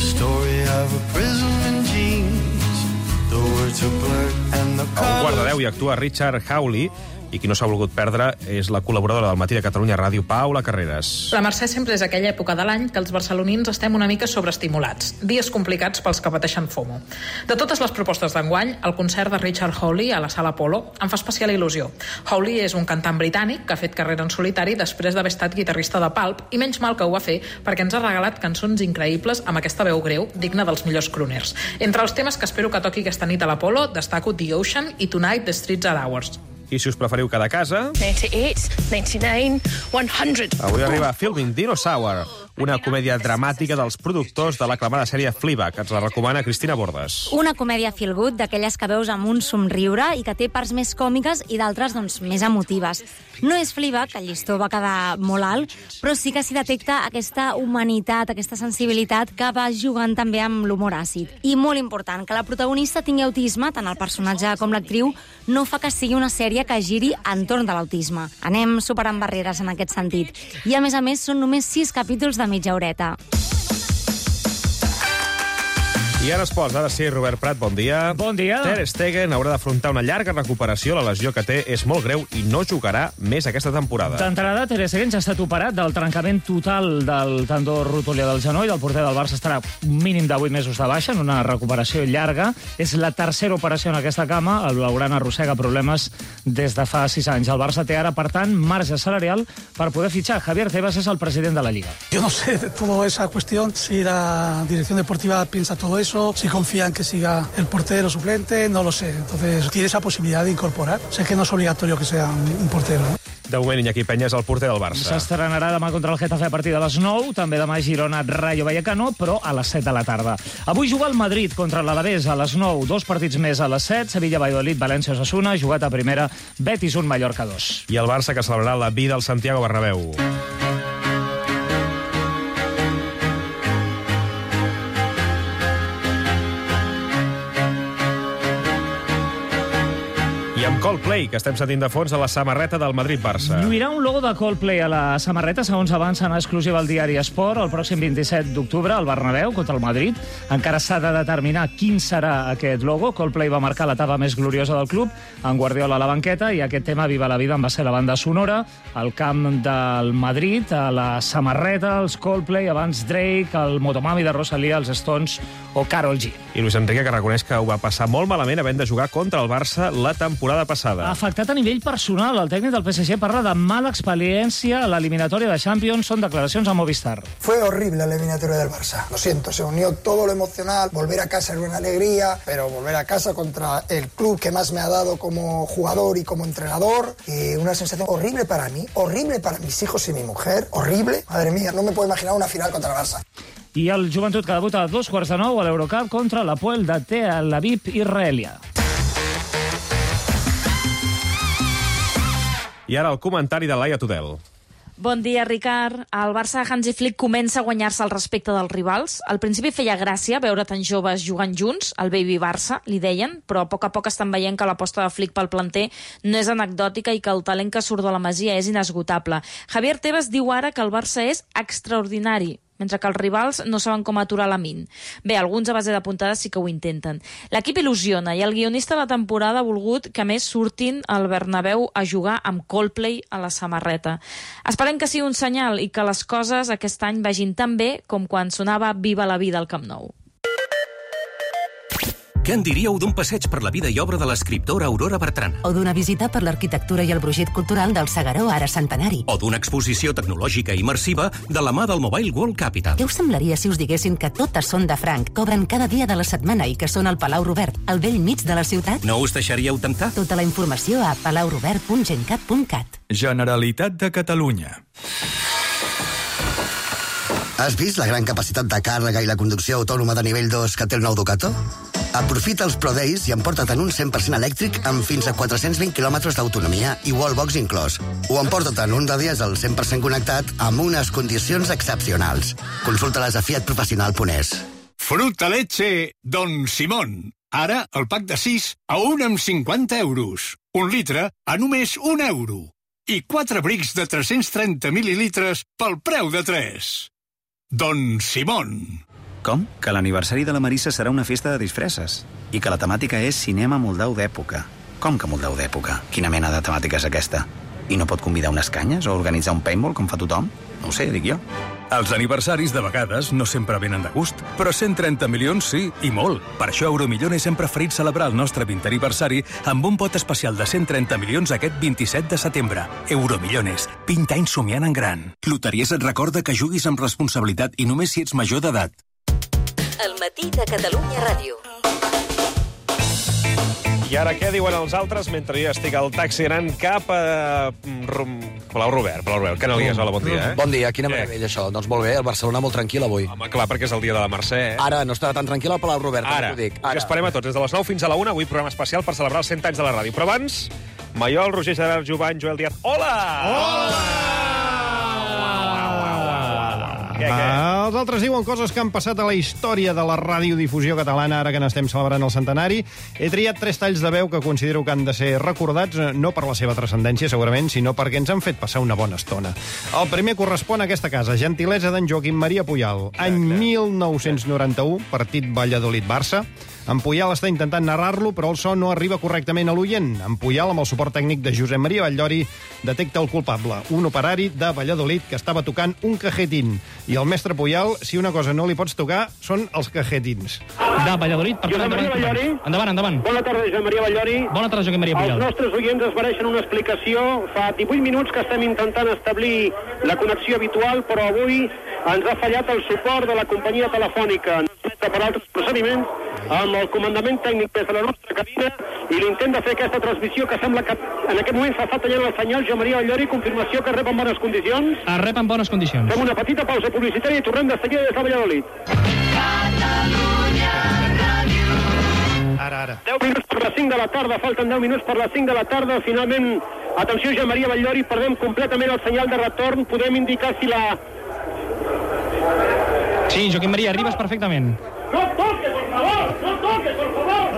un quart de 10 hi actua Richard Hawley, i qui no s'ha volgut perdre és la col·laboradora del Matí de Catalunya Ràdio, Paula Carreras. La Mercè sempre és aquella època de l'any que els barcelonins estem una mica sobreestimulats. Dies complicats pels que pateixen FOMO. De totes les propostes d'enguany, el concert de Richard Hawley a la Sala Apolo em fa especial il·lusió. Hawley és un cantant britànic que ha fet carrera en solitari després d'haver estat guitarrista de Pulp, i menys mal que ho va fer perquè ens ha regalat cançons increïbles amb aquesta veu greu, digna dels millors crooners. Entre els temes que espero que toqui aquesta nit a l'Apolo, destaco The Ocean i Tonight the Streets Are Ours. I si us preferiu quedar a casa... 98, 99, 100... Avui arriba Filming Dinosaur, una comèdia dramàtica dels productors de l'aclamada sèrie Fleabag. Ens la recomana Cristina Bordes. Una comèdia feel good, d'aquelles que veus amb un somriure i que té parts més còmiques i d'altres, doncs, més emotives. No és Fleabag, el llistó va quedar molt alt, però sí que s'hi detecta aquesta humanitat, aquesta sensibilitat que va jugant també amb l'humor àcid. I molt important, que la protagonista tingui autisme, tant el personatge com l'actriu, no fa que sigui una sèrie que giri entorn de l'autisme. Anem superant barreres en aquest sentit. I, a més, són només 6 capítols de mitja horeta. I ara esports, ara sí, Robert Prat, bon dia. Bon dia. Ter Stegen haurà d'afrontar una llarga recuperació. La lesió que té és molt greu i no jugarà més aquesta temporada. D'entrada, Ter Stegen ja ha estat operat del trencament total del tendó rotolià del genoll. El porter del Barça estarà un mínim de 8 mesos de baixa en una recuperació llarga. És la tercera operació en aquesta cama. El blaugrana arrossega problemes des de fa 6 anys. El Barça té ara, per tant, marge salarial per poder fitxar. Javier Tebas és el president de la Lliga. Yo no sé de toda esa cuestión, si la dirección deportiva piensa todo eso, si confían que siga el portero suplente, no lo sé. Entonces, tiene esa posibilidad de incorporar. Sé que no es obligatorio que sea un portero, ¿no? De moment, Iñaki Peña és el porter del Barça. S'estrenarà demà contra el Getafe a partir de les 9, també demà Girona, Rayo Vallecano, però a les 7 de la tarda. Avui juga el Madrid contra l'Alavés a les 9, 2 partits més a les 7, Sevilla, Valladolid, València, Osasuna, jugat a primera, Betis 1, Mallorca 2. I el Barça, que celebrarà la vida al Santiago Bernabéu. I amb Coldplay, que estem sentint de fons a la samarreta del Madrid-Barça. Lluirà un logo de Coldplay a la samarreta, segons avança en exclusiva al diari Esport, el pròxim 27 d'octubre al Bernabéu contra el Madrid. Encara s'ha de determinar quin serà aquest logo. Coldplay va marcar l'etapa més gloriosa del club, en Guardiola a la banqueta, i aquest tema, Viva la vida, en va ser la banda sonora. Al camp del Madrid, a la samarreta, els Coldplay, abans Drake, el Motomami de Rosalía, els Stones o Karol G. I Luis Enrique, que reconeix que ho va passar molt malament havent de jugar contra el Barça la temporada passada. Afectat a nivell personal, el tècnic del PSG parla de mala experiència a l'eliminatòria de Champions. Són declaracions a Movistar. Fue horrible la eliminatoria del Barça. Lo siento, se unió todo lo emocional. Volver a casa era una alegría, pero volver a casa contra el club que más me ha dado como jugador y como entrenador, una sensación horrible para mí, horrible para mis hijos y mi mujer, horrible. Madre mía, no me puedo imaginar una final contra el Barça. I el Joventut, que debuta a 2:15 a l'Eurocup contra l'Hapoel de Tel Aviv, Israelia. I ara el comentari de Laia Tudel. Bon dia, Ricard. El Barça de Hansi Flick comença a guanyar-se el respecte dels rivals. Al principi feia gràcia veure tan joves jugant junts, el Baby Barça, li deien, però a poc estan veient que l'aposta de Flick pel planter no és anecdòtica i que el talent que surt de la Masia és inesgotable. Javier Tebas diu ara que el Barça és extraordinari, mentre que els rivals no saben com aturar Lamine. Bé, alguns a base de puntades sí que ho intenten. L'equip il·lusiona i el guionista de la temporada ha volgut que més surtin al Bernabéu a jugar amb Coldplay a la samarreta. Esperem que sigui un senyal i que les coses aquest any vagin tan bé com quan sonava Viva la vida al Camp Nou. Què en diríeu d'un passeig per la vida i obra de l'escriptora Aurora Bertrana? O d'una visita per l'arquitectura i el brogit cultural del Segaró, ara centenari? O d'una exposició tecnològica immersiva de la mà del Mobile World Capital? Què us semblaria si us diguessin que totes són de franc, cobren cada dia de la setmana i que són al Palau Robert, al vell mig de la ciutat? No us deixaríeu temptar? Tota la informació a palaurobert.gencat.cat. Generalitat de Catalunya. Has vist la gran capacitat de càrrega i la conducció autònoma de nivell 2 que té el nou Ducato? Aprofita els Pro Days i emporta't en un 100% elèctric amb fins a 420 km d'autonomia i wallbox inclòs. O emporta't en un de dièsel 100% connectat amb unes condicions excepcionals. Consulta-les a fiatprofessional.es. Fruta leche Don Simón. Ara el pack de 6 a 1 amb 50 euros. Un litre a només 1 euro. I 4 brics de 330 mil·lilitres pel preu de 3. Don Simón. Com? Que l'aniversari de la Marissa serà una festa de disfresses i que la temàtica és cinema moldau d'època. Com que moldau d'època? Quina mena de temàtica és aquesta? I no pot convidar unes canyes o organitzar un paintball com fa tothom? No ho sé, dic jo. Els aniversaris de vegades no sempre venen de gust, però 130 milions sí, i molt. Per això Euromillones hem preferit celebrar el nostre 20è aniversari amb un pot especial de 130 milions aquest 27 de setembre. Euromillones, 20 anys somiant en gran. Loteries et recorda que juguis amb responsabilitat i només si ets major d'edat. El matí de Catalunya Ràdio. I ara què diuen els altres mentre jo estic al taxi anant cap a Palau Robert. Canalies, hola, bon dia. Bon dia, quina meravella això. Doncs molt bé, el Barcelona molt tranquil avui. Home, clar, perquè és el dia de la Mercè. Ara no estarà tan tranquil al Palau Robert, ara t'ho dic. Ara. Esperem a tots, des de les 9 fins a la 1, avui programa especial per celebrar els 100 anys de la ràdio. Però abans, Maiol, Roger Gerard, Jovany, Joel Díaz. Hola! Hola! Els altres diuen coses que han passat a la història de la radiodifusió catalana ara que n'estem celebrant el centenari. He triat 3 talls de veu que considero que han de ser recordats, no per la seva transcendència, segurament, sinó perquè ens han fet passar una bona estona. El primer correspon a aquesta casa, gentilesa d'en Joaquim Maria Puyal. Any 1991, partit Valladolid-Barça. En Puyal està intentant narrar-lo, però el so no arriba correctament a l'oient. En Puyal, amb el suport tècnic de Josep Maria Batllori, detecta el culpable, un operari de Valladolid que estava tocant un cajetín. I el mestre Puyal, si una cosa no li pots tocar, són els cajetins. De Valladolid, per Josep Maria Batllori. Endavant. Bona tarda, Josep Maria Batllori. Bona tarda, Joaquim Maria Puyal. Els nostres oients es mereixen una explicació. Fa 18 minuts que estem intentant establir la connexió habitual, però avui ens ha fallat el suport de la companyia telefònica. Per altres procediments, amb el comandament tècnic des de la nostra cabina i l'intent de fer aquesta transmissió que sembla que en aquest moment s'està tallant el senyal. Josep Maria Batllori, confirmació que rep en bones condicions. Es rep en bones condicions. Fem una petita pausa publicitària i tornem de seguida des de Valladolid. Catalunya Ràdio. Ara. 10 minuts per les 5 de la tarda, falten 10 minuts per les 5 de la tarda. Finalment, atenció, Josep Maria Batllori, perdem completament el senyal de retorn. Podem indicar si la... Sí, Joaquim Maria, arribes perfectament. ¡No toques, por favor! ¡No toques, por favor!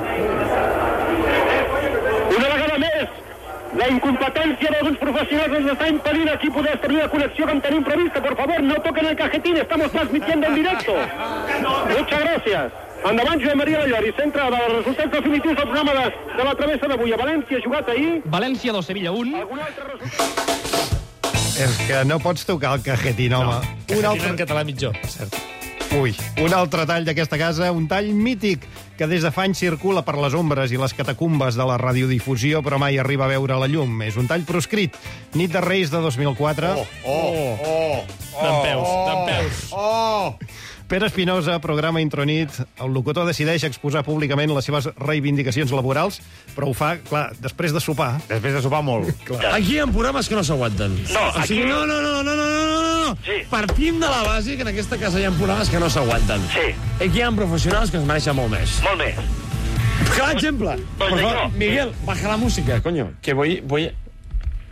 Una vegada més, la incompetència d'alguns professionals ens està impedint aquí poder establir la connexió que en tenim prevista. Por favor, no toquen el cajetín, estamos transmitiendo en directo. Muchas gracias. Endavant, Joan Maria Batllori, centre dels resultats definitius del programa de la travessa d'avui. A València, jugat ahir. València 2, Sevilla 1. És que no pots tocar el cajetín, home. No, un altre en català mitjor, per cert. Ui, un altre tall d'aquesta casa, un tall mític que des de fa anys circula per les ombres i les catacumbes de la radiodifusió, però mai arriba a veure la llum. És un tall proscrit. Nit de Reis de 2004. Dempeus. Pere Espinosa, programa Intronit. El locutor decideix exposar públicament les seves reivindicacions laborals, però ho fa, clar, després de sopar. Després de sopar molt. Aquí hi ha programes que no s'aguanten. No, o sigui, no. Sí. Partim de la base que en aquesta casa hi ha programes que no s'aguanten. Sí. Aquí hi ha professionals que es mereixen molt més. Molt més. Clar exemple. Por favor, Miguel, baja la música, coño, que voy...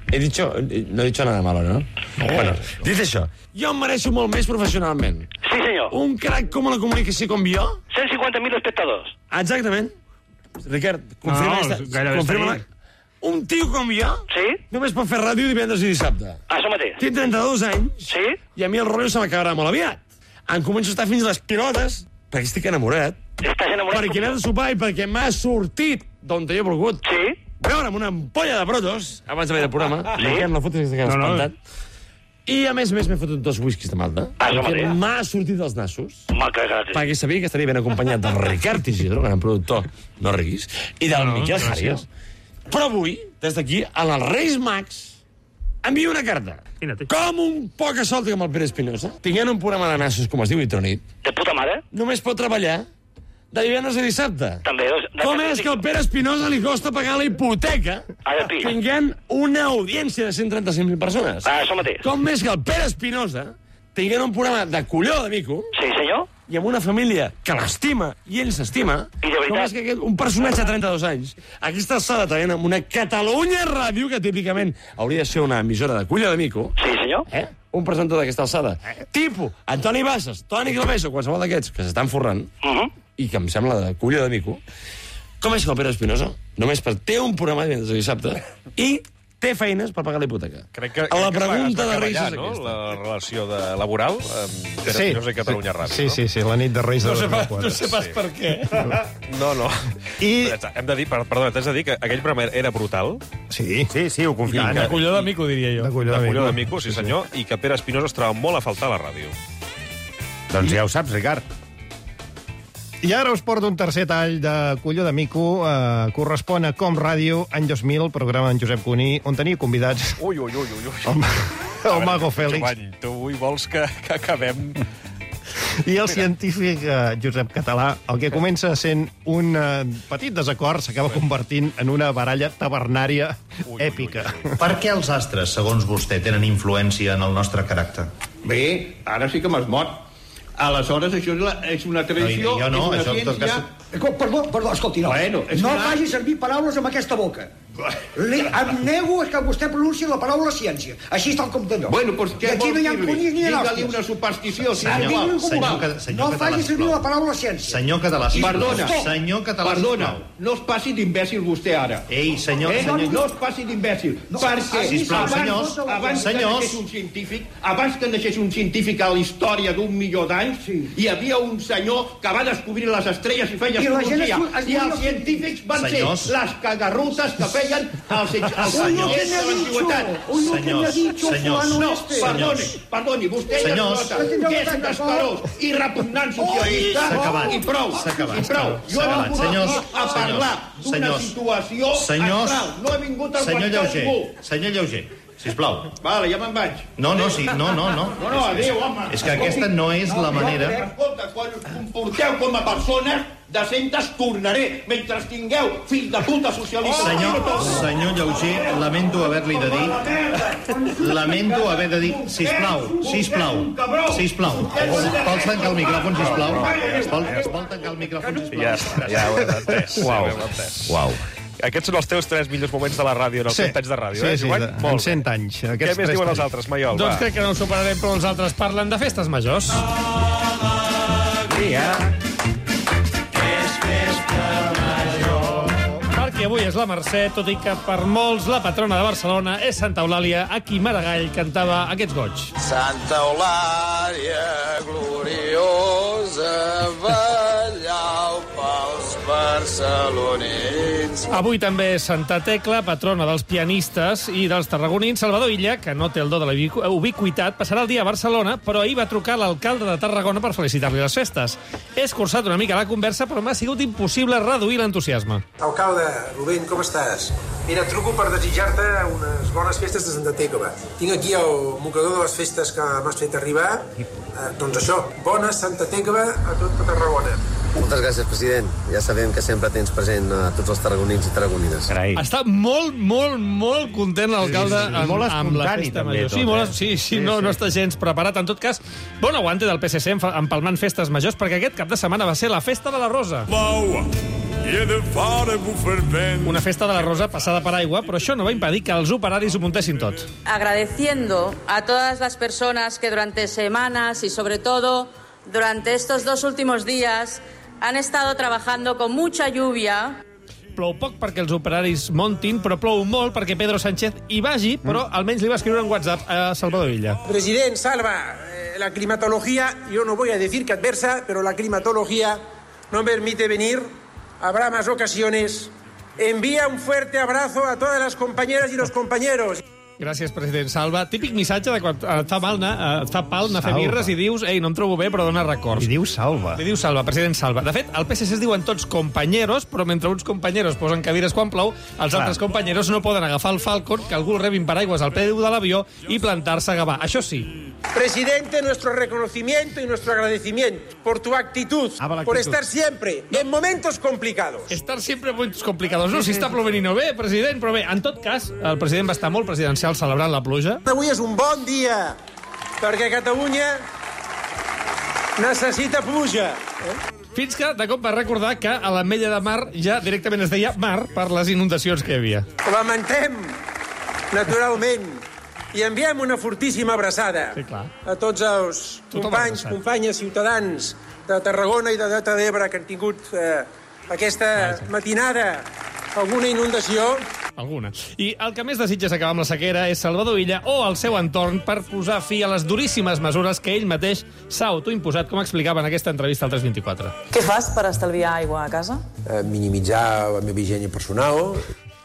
no he dicho nada malo, ¿no? Bueno, dit això, jo em mereixo molt més professionalment. Sí, senyor. Un crac com la comunicació com jo... 150.000 espectadors. Exactament. Ricard, confirma-la. Un tio com jo només pot fer ràdio divendres i dissabte. Això mateix. Tinc 32 anys i a mi el rotllo se m'acabarà molt aviat. Em començo a estar fins a les pilotes perquè estic enamorat. Estàs enamorat? Perquè he anat a sopar i perquè m'ha sortit d'on he volgut. Veure'm una ampolla de brotos abans de veure el programa. Ricard, no fotis que has espantat. I a més m'he fotut 2 whiskies de Malta. Perquè m'ha sortit dels nassos. Perquè sabia que estaria ben acompanyat del Ricard Isidro, gran productor, no riguis, i del Miquel Sàries. Però avui, des d'aquí, en els Reis Mags, envio una carta. Com un poc solta com el Pere Espinosa, tinguent un programa de nassos, com es diu Itronit, de puta mare, només pot treballar de divendres a dissabte. També. Com és que al Pere Espinosa li costa pagar la hipoteca tinguent una audiència de 135.000 persones? Això mateix. Com és que el Pere Espinosa tinguent un programa de colló de mico... Sí, senyor. I amb una família que l'estima i ell s'estima... I de veritat... Com és que un personatge de 32 anys, aquesta alçada també amb una Catalunya Ràdio, que típicament hauria de ser una emissora de colló de mico... Sí, senyor. Un presentador d'aquesta alçada. Tipus Antoni Bassas, Toni Claveso, qualsevol d'aquests que s'estan forrant... i que em sembla de colló de mico, com és que el Pere Espinosa només té un programa de divendres a dissabte i té feines per pagar la hipoteca. Crec que la pregunta de Reis és no? aquesta. La relació laboral amb Pere Espinosa i Catalunya Ràdio. Sí, la nit de Reis de 2004. No sé pas per què. No. Hem de dir, perdona, t'has de dir que aquell programa era brutal. Sí, ho confio. De colló de mico, diria jo. De colló de mico, sí senyor, i que Pere Espinosa es troba molt a faltar a la ràdio. Doncs ja ho saps, Ricard. I ara us porto un tercer tall de colló de mico. Correspon a Com Ràdio, any 2000, programa en Josep Cuní, on tenia convidats... Ui. El Mago Fèlix. Joan, tu avui vols que acabem... I el científic Josep Català, el que comença sent un petit desacord, s'acaba convertint en una baralla tabernària èpica. Per què els astres, segons vostè, tenen influència en el nostre caràcter? Bé, ara sí que m'has mort. Aleshores, això és una tradició, jo no, és una això ciència... Perdó, escolti, no. Bueno, no faci servir paraules amb aquesta boca. Em nego que vostè pronunciï la paraula ciència. Així tal com d'allò. Bueno, doncs què vol dir-li? Aquí no hi ha conyes ni Digue-li hòsties. una superstició. No faci servir la paraula ciència. Senyor Català, Perdona, senyor Català, perdona, no es passi d'imbècil vostè ara. Ei, senyor... No es passi d'imbècil. Perquè abans que naixés un científic a la història d'1.000.000 d'anys, hi havia un senyor que va descobrir les estrelles i feia astrologia. I els científics van ser les cagarrutes que feien els senyors de l'antiguitat. Perdoni, vostè ja nota que és un escarós i repugnant socialista i prou. Jo he vingut a parlar d'una situació astral. No he vingut a guanyar ningú. Senyor Lleuger, sisplau. Vale, ja me'n vaig. No, no. No, adéu, home. És que aquesta no és la manera... Escolta, quan us comporteu com a persones decentes, tornaré. Mentre tingueu fill de puta socialista... Senyor Lleuger, lamento haver-li de dir... Lamento haver de dir... Sisplau. Vols tancar el micròfon, sisplau? Vol tancar el micròfon, sisplau? Ja ho he entès. Uau. Aquests són els teus 3 millors moments de la ràdio, en els 100 anys de ràdio, Joan? En 100 anys. Què més diuen els altres, Maiol? Doncs crec que no ho superarem, però els altres parlen de festes majors. Perquè avui és la Mercè, tot i que per molts la patrona de Barcelona és Santa Eulàlia, a qui Maragall cantava aquests goig. Santa Eulàlia, gloriosa, ballau pels barcelonins. Avui també és Santa Tecla, patrona dels pianistes i dels tarragonins. Salvador Illa, que no té el do de la ubiquitat, passarà el dia a Barcelona, però ahir va trucar l'alcalde de Tarragona per felicitar-li les festes. He escurçat una mica la conversa, però m'ha sigut impossible reduir l'entusiasme. Alcalde, Rubén, com estàs? Mira, truco per desitjar-te unes bones festes de Santa Tecla. Tinc aquí el mocador de les festes que m'has fet arribar. Doncs això, bona Santa Tecla a tot Tarragona. Moltes gràcies, president. Ja sabem que sempre tens present a tots els tarragonins i tarragonines. Està molt content l'alcalde amb la festa major. Sí, no està gens preparat. En tot cas, bon aguante del PSC empalmant festes majors, perquè aquest cap de setmana va ser la festa de la Rosa. Una festa de la Rosa passada per aigua, però això no va impedir que els operaris ho muntessin tot. Agradeciendo a todas las personas que durante semanas y sobre todo durante estos 2 últimos días han estado trabajando con mucha lluvia. Plou poc perquè els operaris montin, però plou molt perquè Pedro Sánchez hi vagi, però almenys li va escriure en WhatsApp a Salvador Illa. President, salva. La climatología, yo no voy a decir que adversa, pero la climatología no permite venir. Habrá más ocasiones. Envía un fuerte abrazo a todas las compañeras y los compañeros. Gràcies, president Salva. Típic missatge de quan et fa pal anar a fer birres i dius ei, no em trobo bé, però dona records. I diu Salva. Li diu Salva, president Salva. De fet, al PSC es diuen tots compañeros, però mentre uns compañeros posen cadires quan plou, els altres compañeros no poden agafar el Falcon, que algú el rebin paraigües al peu de l'avió i plantar-se a Gavà. Això sí. Presidente, nuestro reconocimiento y nuestro agradecimiento por tu actitud, por estar siempre en momentos complicados. Estar siempre en momentos complicados. No, si està plovent i no bé, president, però bé, en tot cas, el president va estar molt presidencial celebrant la pluja. Avui és un bon dia, perquè Catalunya necessita pluja. Fins que, de cop, va recordar que a l'Ametlla de Mar ja directament es deia Mar per les inundacions que hi havia. Lamentem, naturalment, i enviem una fortíssima abraçada a tots els companys, companyes, ciutadans de Tarragona i de Delta d'Ebre que han tingut aquesta matinada alguna inundació. Alguna. I el que més desitja acabar amb la sequera és Salvador Illa o el seu entorn per posar fi a les duríssimes mesures que ell mateix s'ha autoimposat, com explicava en aquesta entrevista al 324. Què fas per estalviar aigua a casa? Minimitzar la meva higiene personal.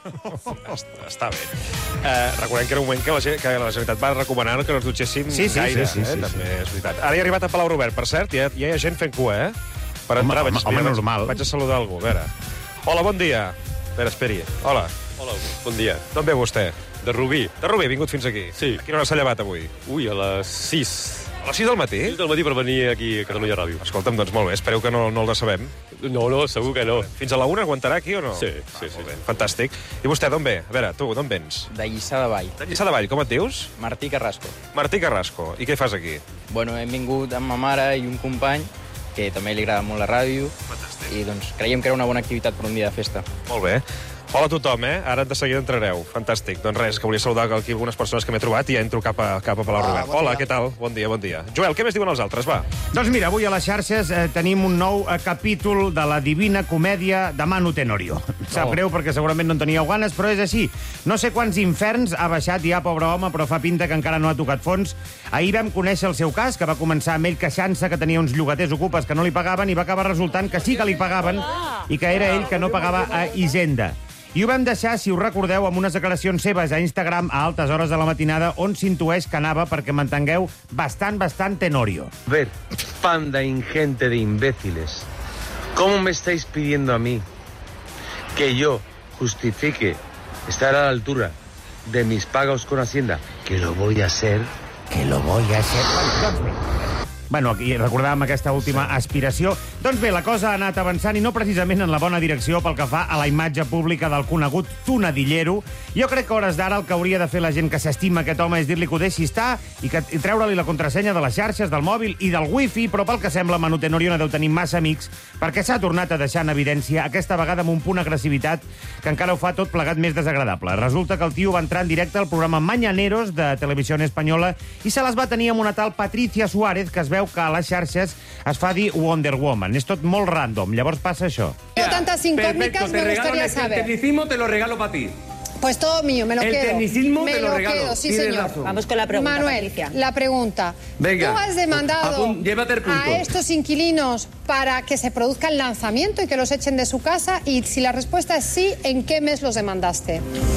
Està bé. Recordem que era un moment que la Generalitat va recomanar que no ens dutxéssim gaire. També és veritat. Ara he arribat a Palau Robert, per cert, ja hi ha gent fent cua, per entrar. Home, normal. Vaig a saludar algú, a veure. Hola, bon dia. A veure, esperi. Hola. Hola, bon dia. D'on ve vostè? De Rubí. De Rubí, vingut fins aquí. Sí. A quina hora s'ha llevat avui? Ui, a les 6. A les 6 del matí? 6 del matí per venir aquí a Catalunya Ràdio. Escolta'm, doncs molt bé, espereu que no el decebem. No, segur que no. Fins a la 1 aguantarà aquí o no? Sí. Molt bé, fantàstic. I vostè d'on ve? A veure, tu, d'on vens? De Lliçà de Vall. De Lliçà de Vall, com et dius? Martí Carrasco. Martí Carrasco. I què fas aquí? Bueno, hem vingut amb ma mare i un company que també li agrada molt la ràdio. Fantàstic. I doncs creiem que era una bona activitat per un dia de festa. Molt bé. Hola a tothom, Ara de seguida entrareu. Fantàstic. Doncs res, que volia saludar aquí algunes persones que m'he trobat i ja entro cap a Palau Robert. Hola, què tal? Bon dia. Joel, què més diuen els altres? Va. Doncs mira, avui a les xarxes tenim un nou capítol de la Divina Comèdia de Manu Tenorio. Sap greu perquè segurament no en teníeu ganes, però és així. No sé quants inferns ha baixat ja, pobre home, però fa pinta que encara no ha tocat fons. Ahir vam conèixer el seu cas, que va començar amb ell queixant-se que tenia uns llogaters ocupes que no li pagaven i va acabar resultant que sí que li pagaven i que era ell que no pagava a Hisenda. I ho vam deixar, si us recordeu, amb unes declaracions seves a Instagram a altes hores de la matinada on s'intueix que anava, perquè m'entengueu, bastant Tenorio. A ver, panda ingente de imbéciles, ¿cómo me estáis pidiendo a mí que yo justifique estar a la altura de mis pagos con Hacienda? Que lo voy a hacer. Bueno, aquí recordàvem aquesta última aspiració. Doncs bé, la cosa ha anat avançant i no precisament en la bona direcció pel que fa a la imatge pública del conegut tonadillero. Jo crec que a hores d'ara el que hauria de fer la gent que s'estima aquest home és dir-li que ho deixi estar i treure-li la contrasenya de les xarxes, del mòbil i del wifi, però pel que sembla Manu Tenorio no deu tenir massa amics perquè s'ha tornat a deixar en evidència, aquesta vegada amb un punt agressivitat que encara ho fa tot plegat més desagradable. Resulta que el tio va entrar en directe al programa Mañaneros de Televisió Espanyola i se les va tenir amb una tal Patricia Suárez que es veu que a les xarxes es fa dir Wonder Woman. És tot molt random. Llavors passa això. Tantas incógnitas, me gustaría saber. El tecnicismo te lo regalo para ti. Pues todo mío, me lo quedo. El tecnicismo te lo regalo. Quedo, sí, Tienes señor. razón. Vamos con la pregunta, Manuel, Patricia. La pregunta. Venga. ¿Tú has demandado llévate el punto. a estos inquilinos para que se produzca el lanzamiento y que los echen de su casa? Y si la respuesta es sí, ¿en qué mes los demandaste?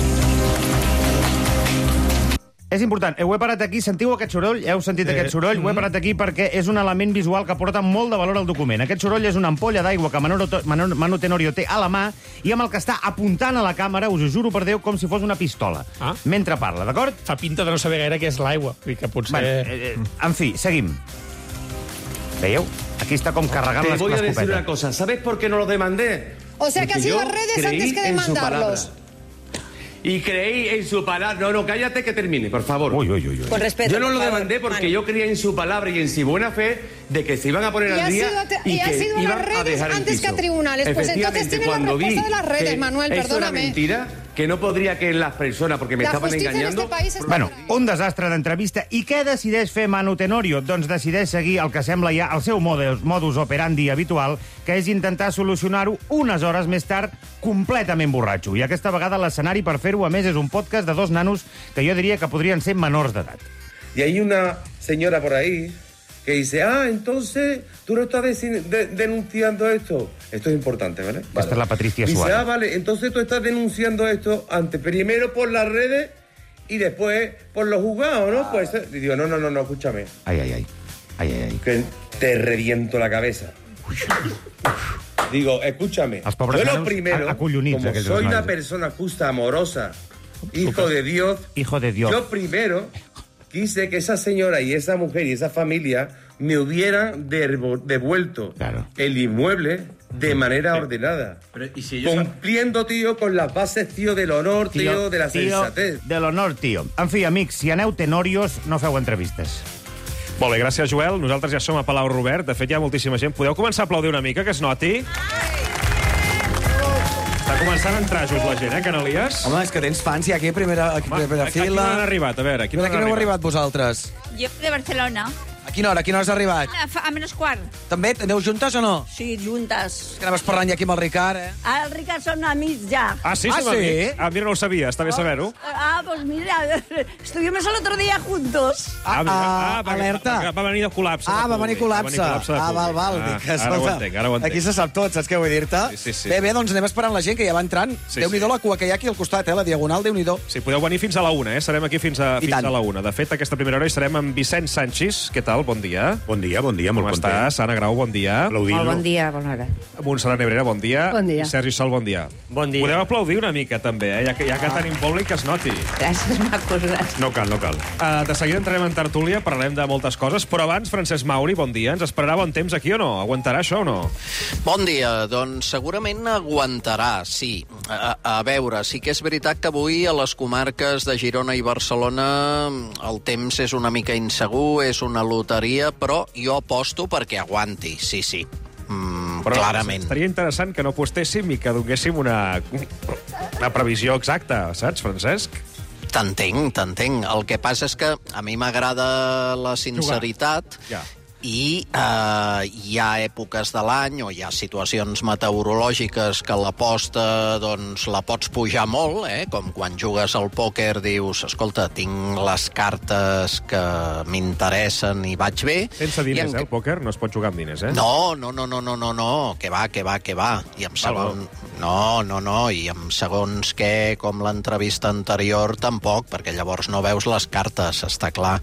És important. Ho he parat aquí. Sentiu aquest soroll? Heu sentit aquest soroll? Ho he parat aquí perquè és un element visual que aporta molt de valor al document. Aquest soroll és una ampolla d'aigua que Manu Tenorio té a la mà i amb el que està apuntant a la càmera, us ho juro per Déu, com si fos una pistola. Mentre parla, d'acord? Fa pinta de no saber gaire què és l'aigua. Que potser... En fi, seguim. Veieu? Aquí està com carregant l'escopeta. Te voy a decir una cosa. ¿Sabes por qué no los demandé? O sea, que has ido a redes antes que demandarlos. y creí en su palabra. No, cállate que termine, por favor. Con respeto. Yo no lo por favor. demandé porque Manu. yo creía en su palabra y en su buena fe de que se iban a poner al día Y ha que sido a iban las a redes dejar el antes que a piso. tribunales. Pues entonces tiene la Cuando respuesta vi de las redes, que Manuel, eso era perdóname. mentira, que no podria creer las persones perquè me La estaven justícia en engañando. este país està... Bueno, un desastre d'entrevista. I què decideix fer Manu Tenorio? Doncs decideix seguir el que sembla ja el seu modus operandi habitual, que és intentar solucionar-ho unes hores més tard completament borratxo. I aquesta vegada l'escenari per fer-ho, a més, és un podcast de dos nanos que jo diria que podrien ser menors d'edat. Y hay una señora por ahí que dice, entonces tú no estás denunciando esto. Esto es importante, ¿vale? Esta es la Patricia Dice, Suárez. vale, entonces tú estás denunciando esto primero por las redes y después por los juzgados, ¿no? Pues y digo, no, escúchame. Ay. Que te reviento la cabeza. Digo, escúchame. Els pobres Yo lo nanos primero, acollonits, como aquells soy dos una nanos. persona justa, amorosa, hijo de Dios, yo primero quise que esa señora y esa mujer y esa familia me hubieran devuelto el inmueble de manera ordenada. Pero, ¿y si ellos Cumpliendo, tío, con las bases, tío, del honor, tío, de la sensatez. De l'honor, tio. En fi, amics, si aneu tenorios, no feu entrevistes. Molt bé, gràcies, Joel. Nosaltres ja som a Palau Robert. De fet, hi ha moltíssima gent. Podeu començar a aplaudir una mica, que es noti? Està començant a entrar just la gent, Canalies? Home, és que tens fans ja aquí a primera fila. Aquí no han arribat, a veure. Aquí no heu arribat vosaltres? Jo de Barcelona. A quina hora has arribat? A menys quart. També? Aneu juntes o no? Sí, juntes. És que anaves parlant ja aquí amb el Ricard, eh? El Ricard són amics ja. Ah, sí? Som amics? Mira, no ho sabia. Està bé saber-ho. Pues mira, estuvimos el otro día juntos. Alerta. Va venir el col·lapse. Va venir col·lapse. Val. Ara ho entenc. Aquí se sap tot, saps què vull dir-te? Sí. Bé, doncs anem esperant la gent que ja va entrant. Déu-n'hi-do la cua que hi ha aquí al costat, la diagonal, Déu-n'hi-do. Sí, podeu venir fins a la 1, Serem aquí fins a la 1. De fet, aquesta primera hora hi serem amb Vicent Sanchis. Què tal? Bon dia. Bon dia, molt content. Com estàs? Anna Grau, bon dia. Molt bon dia, bona hora. Montserrat Nebrera, bon dia. Bon dia. I Sergi Sol, bon dia. Bon dia. Podeu aplaudir una mica, també, ja que tenim públic, que es noti. Gràcies, macos, gràcies. No cal. De seguida entrarem en tertúlia, parlarem de moltes coses, però abans, Francesc Mauri, bon dia. Ens esperarà bon temps aquí o no? Aguantarà això o no? Bon dia. Doncs segurament aguantarà, sí. A veure, sí que és veritat que avui a les comarques de Girona i Barcelona el temps és una mica insegur, és una loteria, però jo aposto perquè aguanti, sí. Però clarament. Estaria interessant que no apostéssim i que donéssim una previsió exacta, saps, Francesc? T'entenc. El que passa és que a mi m'agrada la sinceritat i hi ha èpoques de l'any o hi ha situacions meteorològiques que l'aposta doncs, la pots pujar molt, com quan jugues al pòquer dius, escolta, tinc les cartes que m'interessen i vaig bé. Sense diners, el pòquer no es pot jugar amb diners, No, que va. I amb segon... No, i amb segons què, com l'entrevista anterior, tampoc, perquè llavors no veus les cartes, està clar.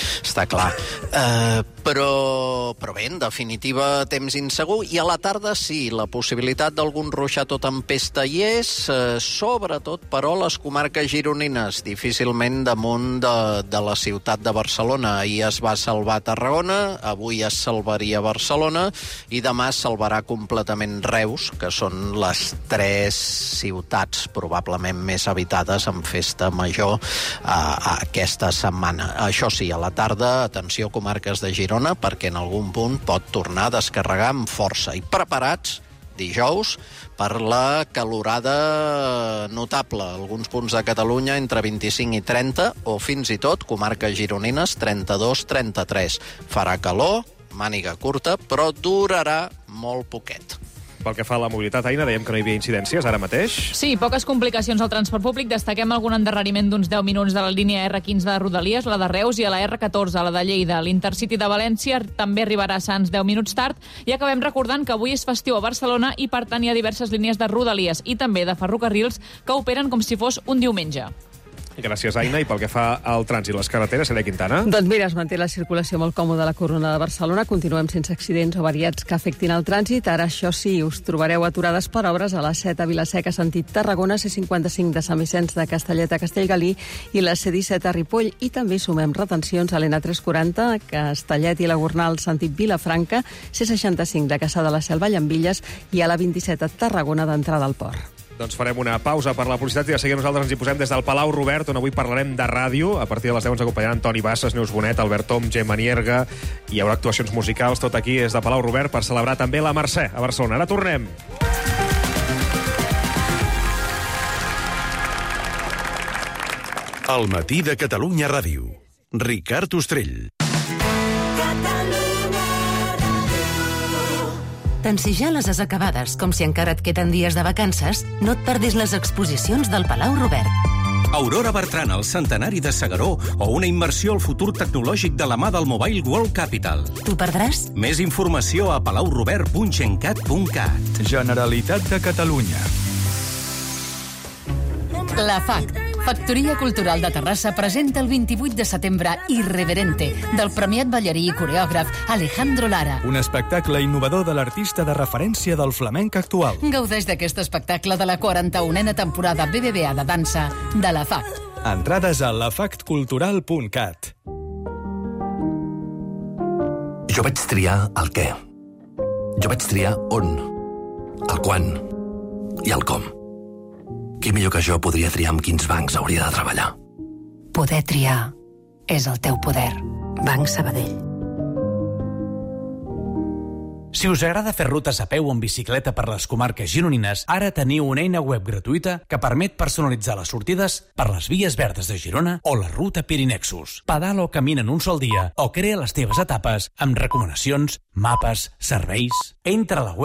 Però bé, en definitiva, temps insegur. I a la tarda sí, la possibilitat d'algun ruixat o tempesta hi és, sobretot, però, les comarques gironines, difícilment damunt de la ciutat de Barcelona. Ahir es va salvar Tarragona, avui es salvaria Barcelona, i demà es salvarà completament Reus, que són les 3 ciutats probablement més habitades en festa major aquesta setmana. Això sí, a la tarda, atenció, comarques de Girona, perquè en algun punt pot tornar a descarregar amb força. I preparats dijous per la calorada notable. Alguns punts de Catalunya entre 25 i 30, o fins i tot comarques gironines 32-33. Farà calor, màniga curta, però durarà molt poquet. Pel que fa a la mobilitat, Aina, dèiem que no hi havia incidències ara mateix. Sí, poques complicacions al transport públic. Destaquem algun endarreriment d'uns 10 minuts de la línia R15 de Rodalies, la de Reus, i a la R14, la de Lleida. L'Intercity de València també arribarà a Sants 10 minuts tard. I acabem recordant que avui és festiu a Barcelona i, per tant, hi ha diverses línies de Rodalies i també de ferrocarrils que operen com si fos un diumenge. Gràcies, Aina. I pel que fa al trànsit, les carreteres, Celia Quintana? Doncs mira, es manté la circulació molt còmoda a la Corona de Barcelona. Continuem sense accidents o variats que afectin el trànsit. Ara, això sí, us trobareu aturades per obres a la 7 a Vilaseca, sentit Tarragona, C55 de Sant Vicenç de Castellet a Castellgalí i la C17 a Ripoll. I també sumem retencions a l'N340, Castellet i la Gornal, sentit Vilafranca, C65 de Cassà de la Selva, Llambilles, i a la 27 a Tarragona, d'entrada al port. Doncs farem una pausa per la publicitat i de seguida nosaltres ens hi posem des del Palau Robert, on avui parlarem de ràdio. A partir de les 10 ens acompanyaran Toni Bassas, Neus Bonet, Albert Tom, Gemma Nierga. Hi haurà actuacions musicals, tot aquí és de Palau Robert, per celebrar també la Mercè a Barcelona. Ara tornem. El matí de Catalunya Ràdio. Ricard Ostrell. Tant si ja les has acabades com si encara et queden dies de vacances, no et perdis les exposicions del Palau Robert. Aurora Bertran, el centenari de S'Agaró, o una immersió al futur tecnològic de la mà del Mobile World Capital. T'ho perdràs? Més informació a palaurobert.gencat.cat. Generalitat de Catalunya. La FAC, Factoria Cultural de Terrassa, presenta el 28 de setembre Irreverente, del premiat ballarí i coreògraf Alejandro Lara. Un espectacle innovador de l'artista de referència del flamenc actual. Gaudeix d'aquest espectacle de la 41a temporada BBVA de dansa de la FAC. Entrades a lafactcultural.cat. Jo vaig triar el què. Jo vaig triar on, el quan i el com. Qui millor que jo podria triar amb quins bancs hauria de treballar? Poder triar és el teu poder. Banc Sabadell. Si us agrada fer rutes a peu o en bicicleta per les comarques gironines, ara teniu una eina web gratuïta que permet personalitzar les sortides per les vies verdes de Girona o la ruta Pirinexus. Pedala o camina en un sol dia o crea les teves etapes amb recomanacions, mapes, serveis. Entra a la web